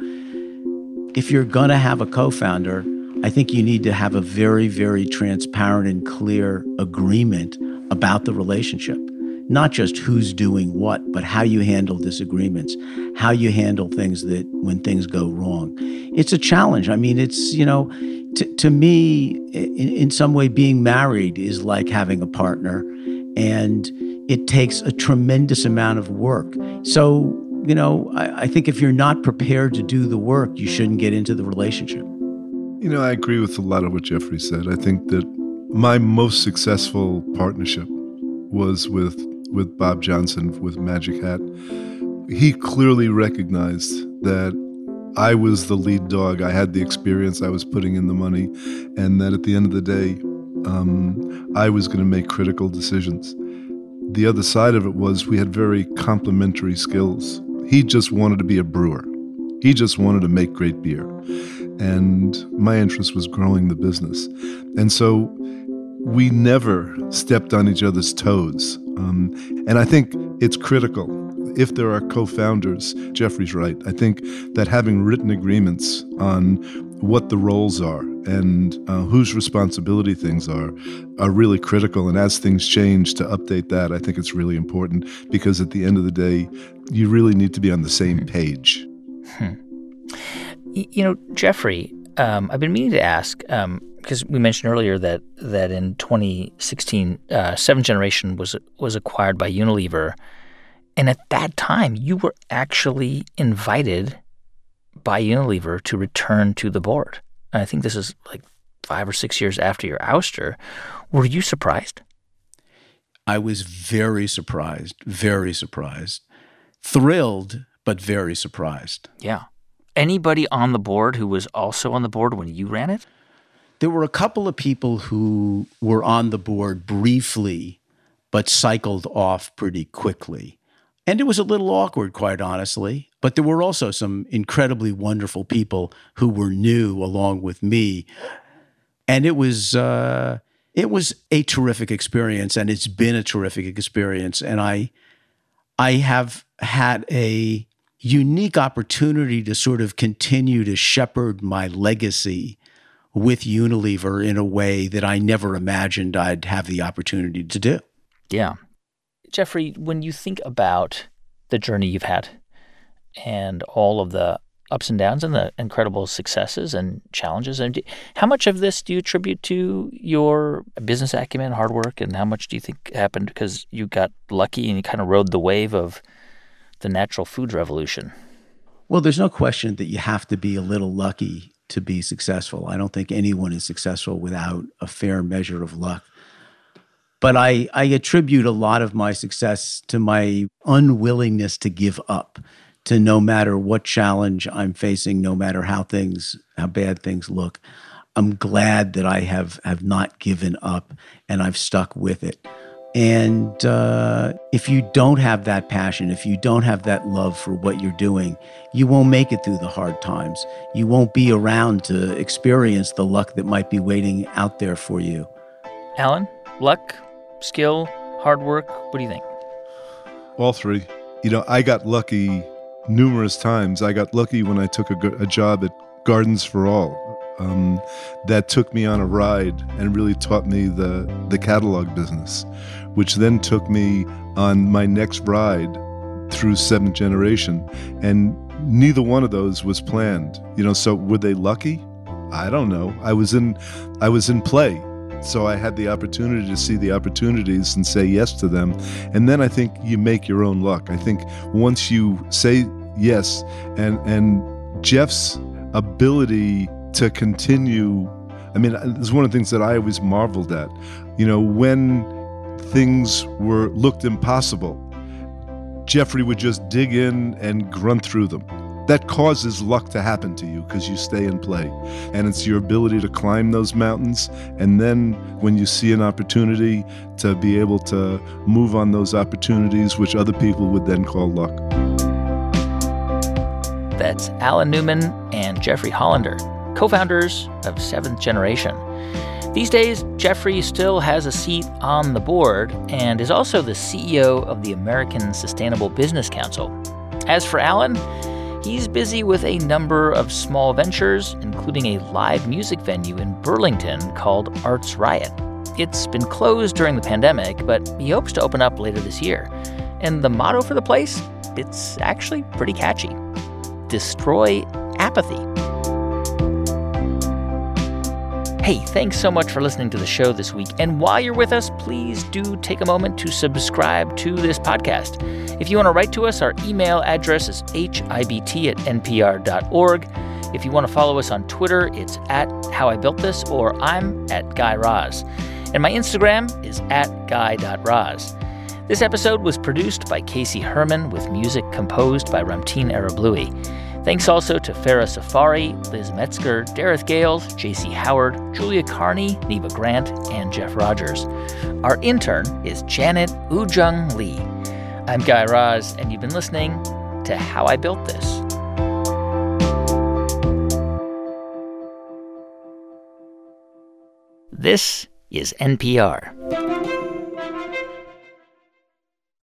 if you're going to have a co-founder, I think you need to have a very, very transparent and clear agreement about the relationship. Not just who's doing what, but how you handle disagreements, how you handle things that when things go wrong. It's a challenge. I mean, it's, to me, in some way, being married is like having a partner. And it takes a tremendous amount of work. So, I think if you're not prepared to do the work, you shouldn't get into the relationship. I agree with a lot of what Jeffrey said. I think that my most successful partnership was with Bob Johnson, with Magic Hat. He clearly recognized that I was the lead dog. I had the experience. I was putting in the money. And that at the end of the day, I was going to make critical decisions. The other side of it was we had very complementary skills. He just wanted to be a brewer. He just wanted to make great beer. And my interest was growing the business. And so we never stepped on each other's toes. And I think it's critical. If there are co-founders, Jeffrey's right. I think that having written agreements on what the roles are and whose responsibility things are really critical. And as things change, to update that, I think it's really important, because at the end of the day, you really need to be on the same page. Jeffrey, I've been meaning to ask, because we mentioned earlier that in 2016, Seventh Generation was acquired by Unilever. And at that time, you were actually invited by Unilever to return to the board. And I think this is like 5 or 6 years after your ouster. Were you surprised? I was very surprised, thrilled, but very surprised. Yeah. Anybody on the board who was also on the board when you ran it? There were a couple of people who were on the board briefly, but cycled off pretty quickly. And it was a little awkward, quite honestly. But there were also some incredibly wonderful people who were new along with me. And it was a terrific experience, and it's been a terrific experience. And I have had a unique opportunity to sort of continue to shepherd my legacy with Unilever in a way that I never imagined I'd have the opportunity to do. Yeah. Jeffrey, when you think about the journey you've had and all of the ups and downs and the incredible successes and challenges, and how much of this do you attribute to your business acumen, hard work, and how much do you think happened because you got lucky and you kind of rode the wave of the natural foods revolution? Well, there's no question that you have to be a little lucky to be successful. I don't think anyone is successful without a fair measure of luck. But I attribute a lot of my success to my unwillingness to give up, to no matter what challenge I'm facing, no matter how bad things look. I'm glad that I have not given up and I've stuck with it. And if you don't have that passion, if you don't have that love for what you're doing, you won't make it through the hard times. You won't be around to experience the luck that might be waiting out there for you. Alan, luck, skill, hard work, what do you think? All three. I got lucky numerous times. I got lucky when I took a job at Gardens for All. That took me on a ride and really taught me the catalog business, which then took me on my next ride through Seventh Generation. And neither one of those was planned. So were they lucky? I don't know. I was in play. So I had the opportunity to see the opportunities and say yes to them. And then I think you make your own luck. I think once you say yes, and Jeff's ability to continue, it's one of the things that I always marveled at. When things looked impossible, Jeffrey would just dig in and grunt through them. That causes luck to happen to you because you stay in play. And it's your ability to climb those mountains. And then when you see an opportunity, to be able to move on those opportunities, which other people would then call luck. That's Alan Newman and Jeffrey Hollander, co-founders of Seventh Generation. These days, Jeffrey still has a seat on the board and is also the CEO of the American Sustainable Business Council. As for Alan, he's busy with a number of small ventures, including a live music venue in Burlington called Arts Riot. It's been closed during the pandemic, but he hopes to open up later this year. And the motto for the place? It's actually pretty catchy. Destroy apathy. Hey, thanks so much for listening to the show this week. And while you're with us, please do take a moment to subscribe to this podcast. If you want to write to us, our email address is hibt@npr.org. If you want to follow us on Twitter, it's @HowIBuiltThis, or I'm @GuyRaz. And my Instagram is @guy.raz. This episode was produced by Casey Herman with music composed by Ramtin Arablouei. Thanks also to Farah Safari, Liz Metzger, Dareth Gales, J.C. Howard, Julia Carney, Neva Grant, and Jeff Rogers. Our intern is Janet Woojung Lee. I'm Guy Raz, and you've been listening to How I Built This. This is NPR.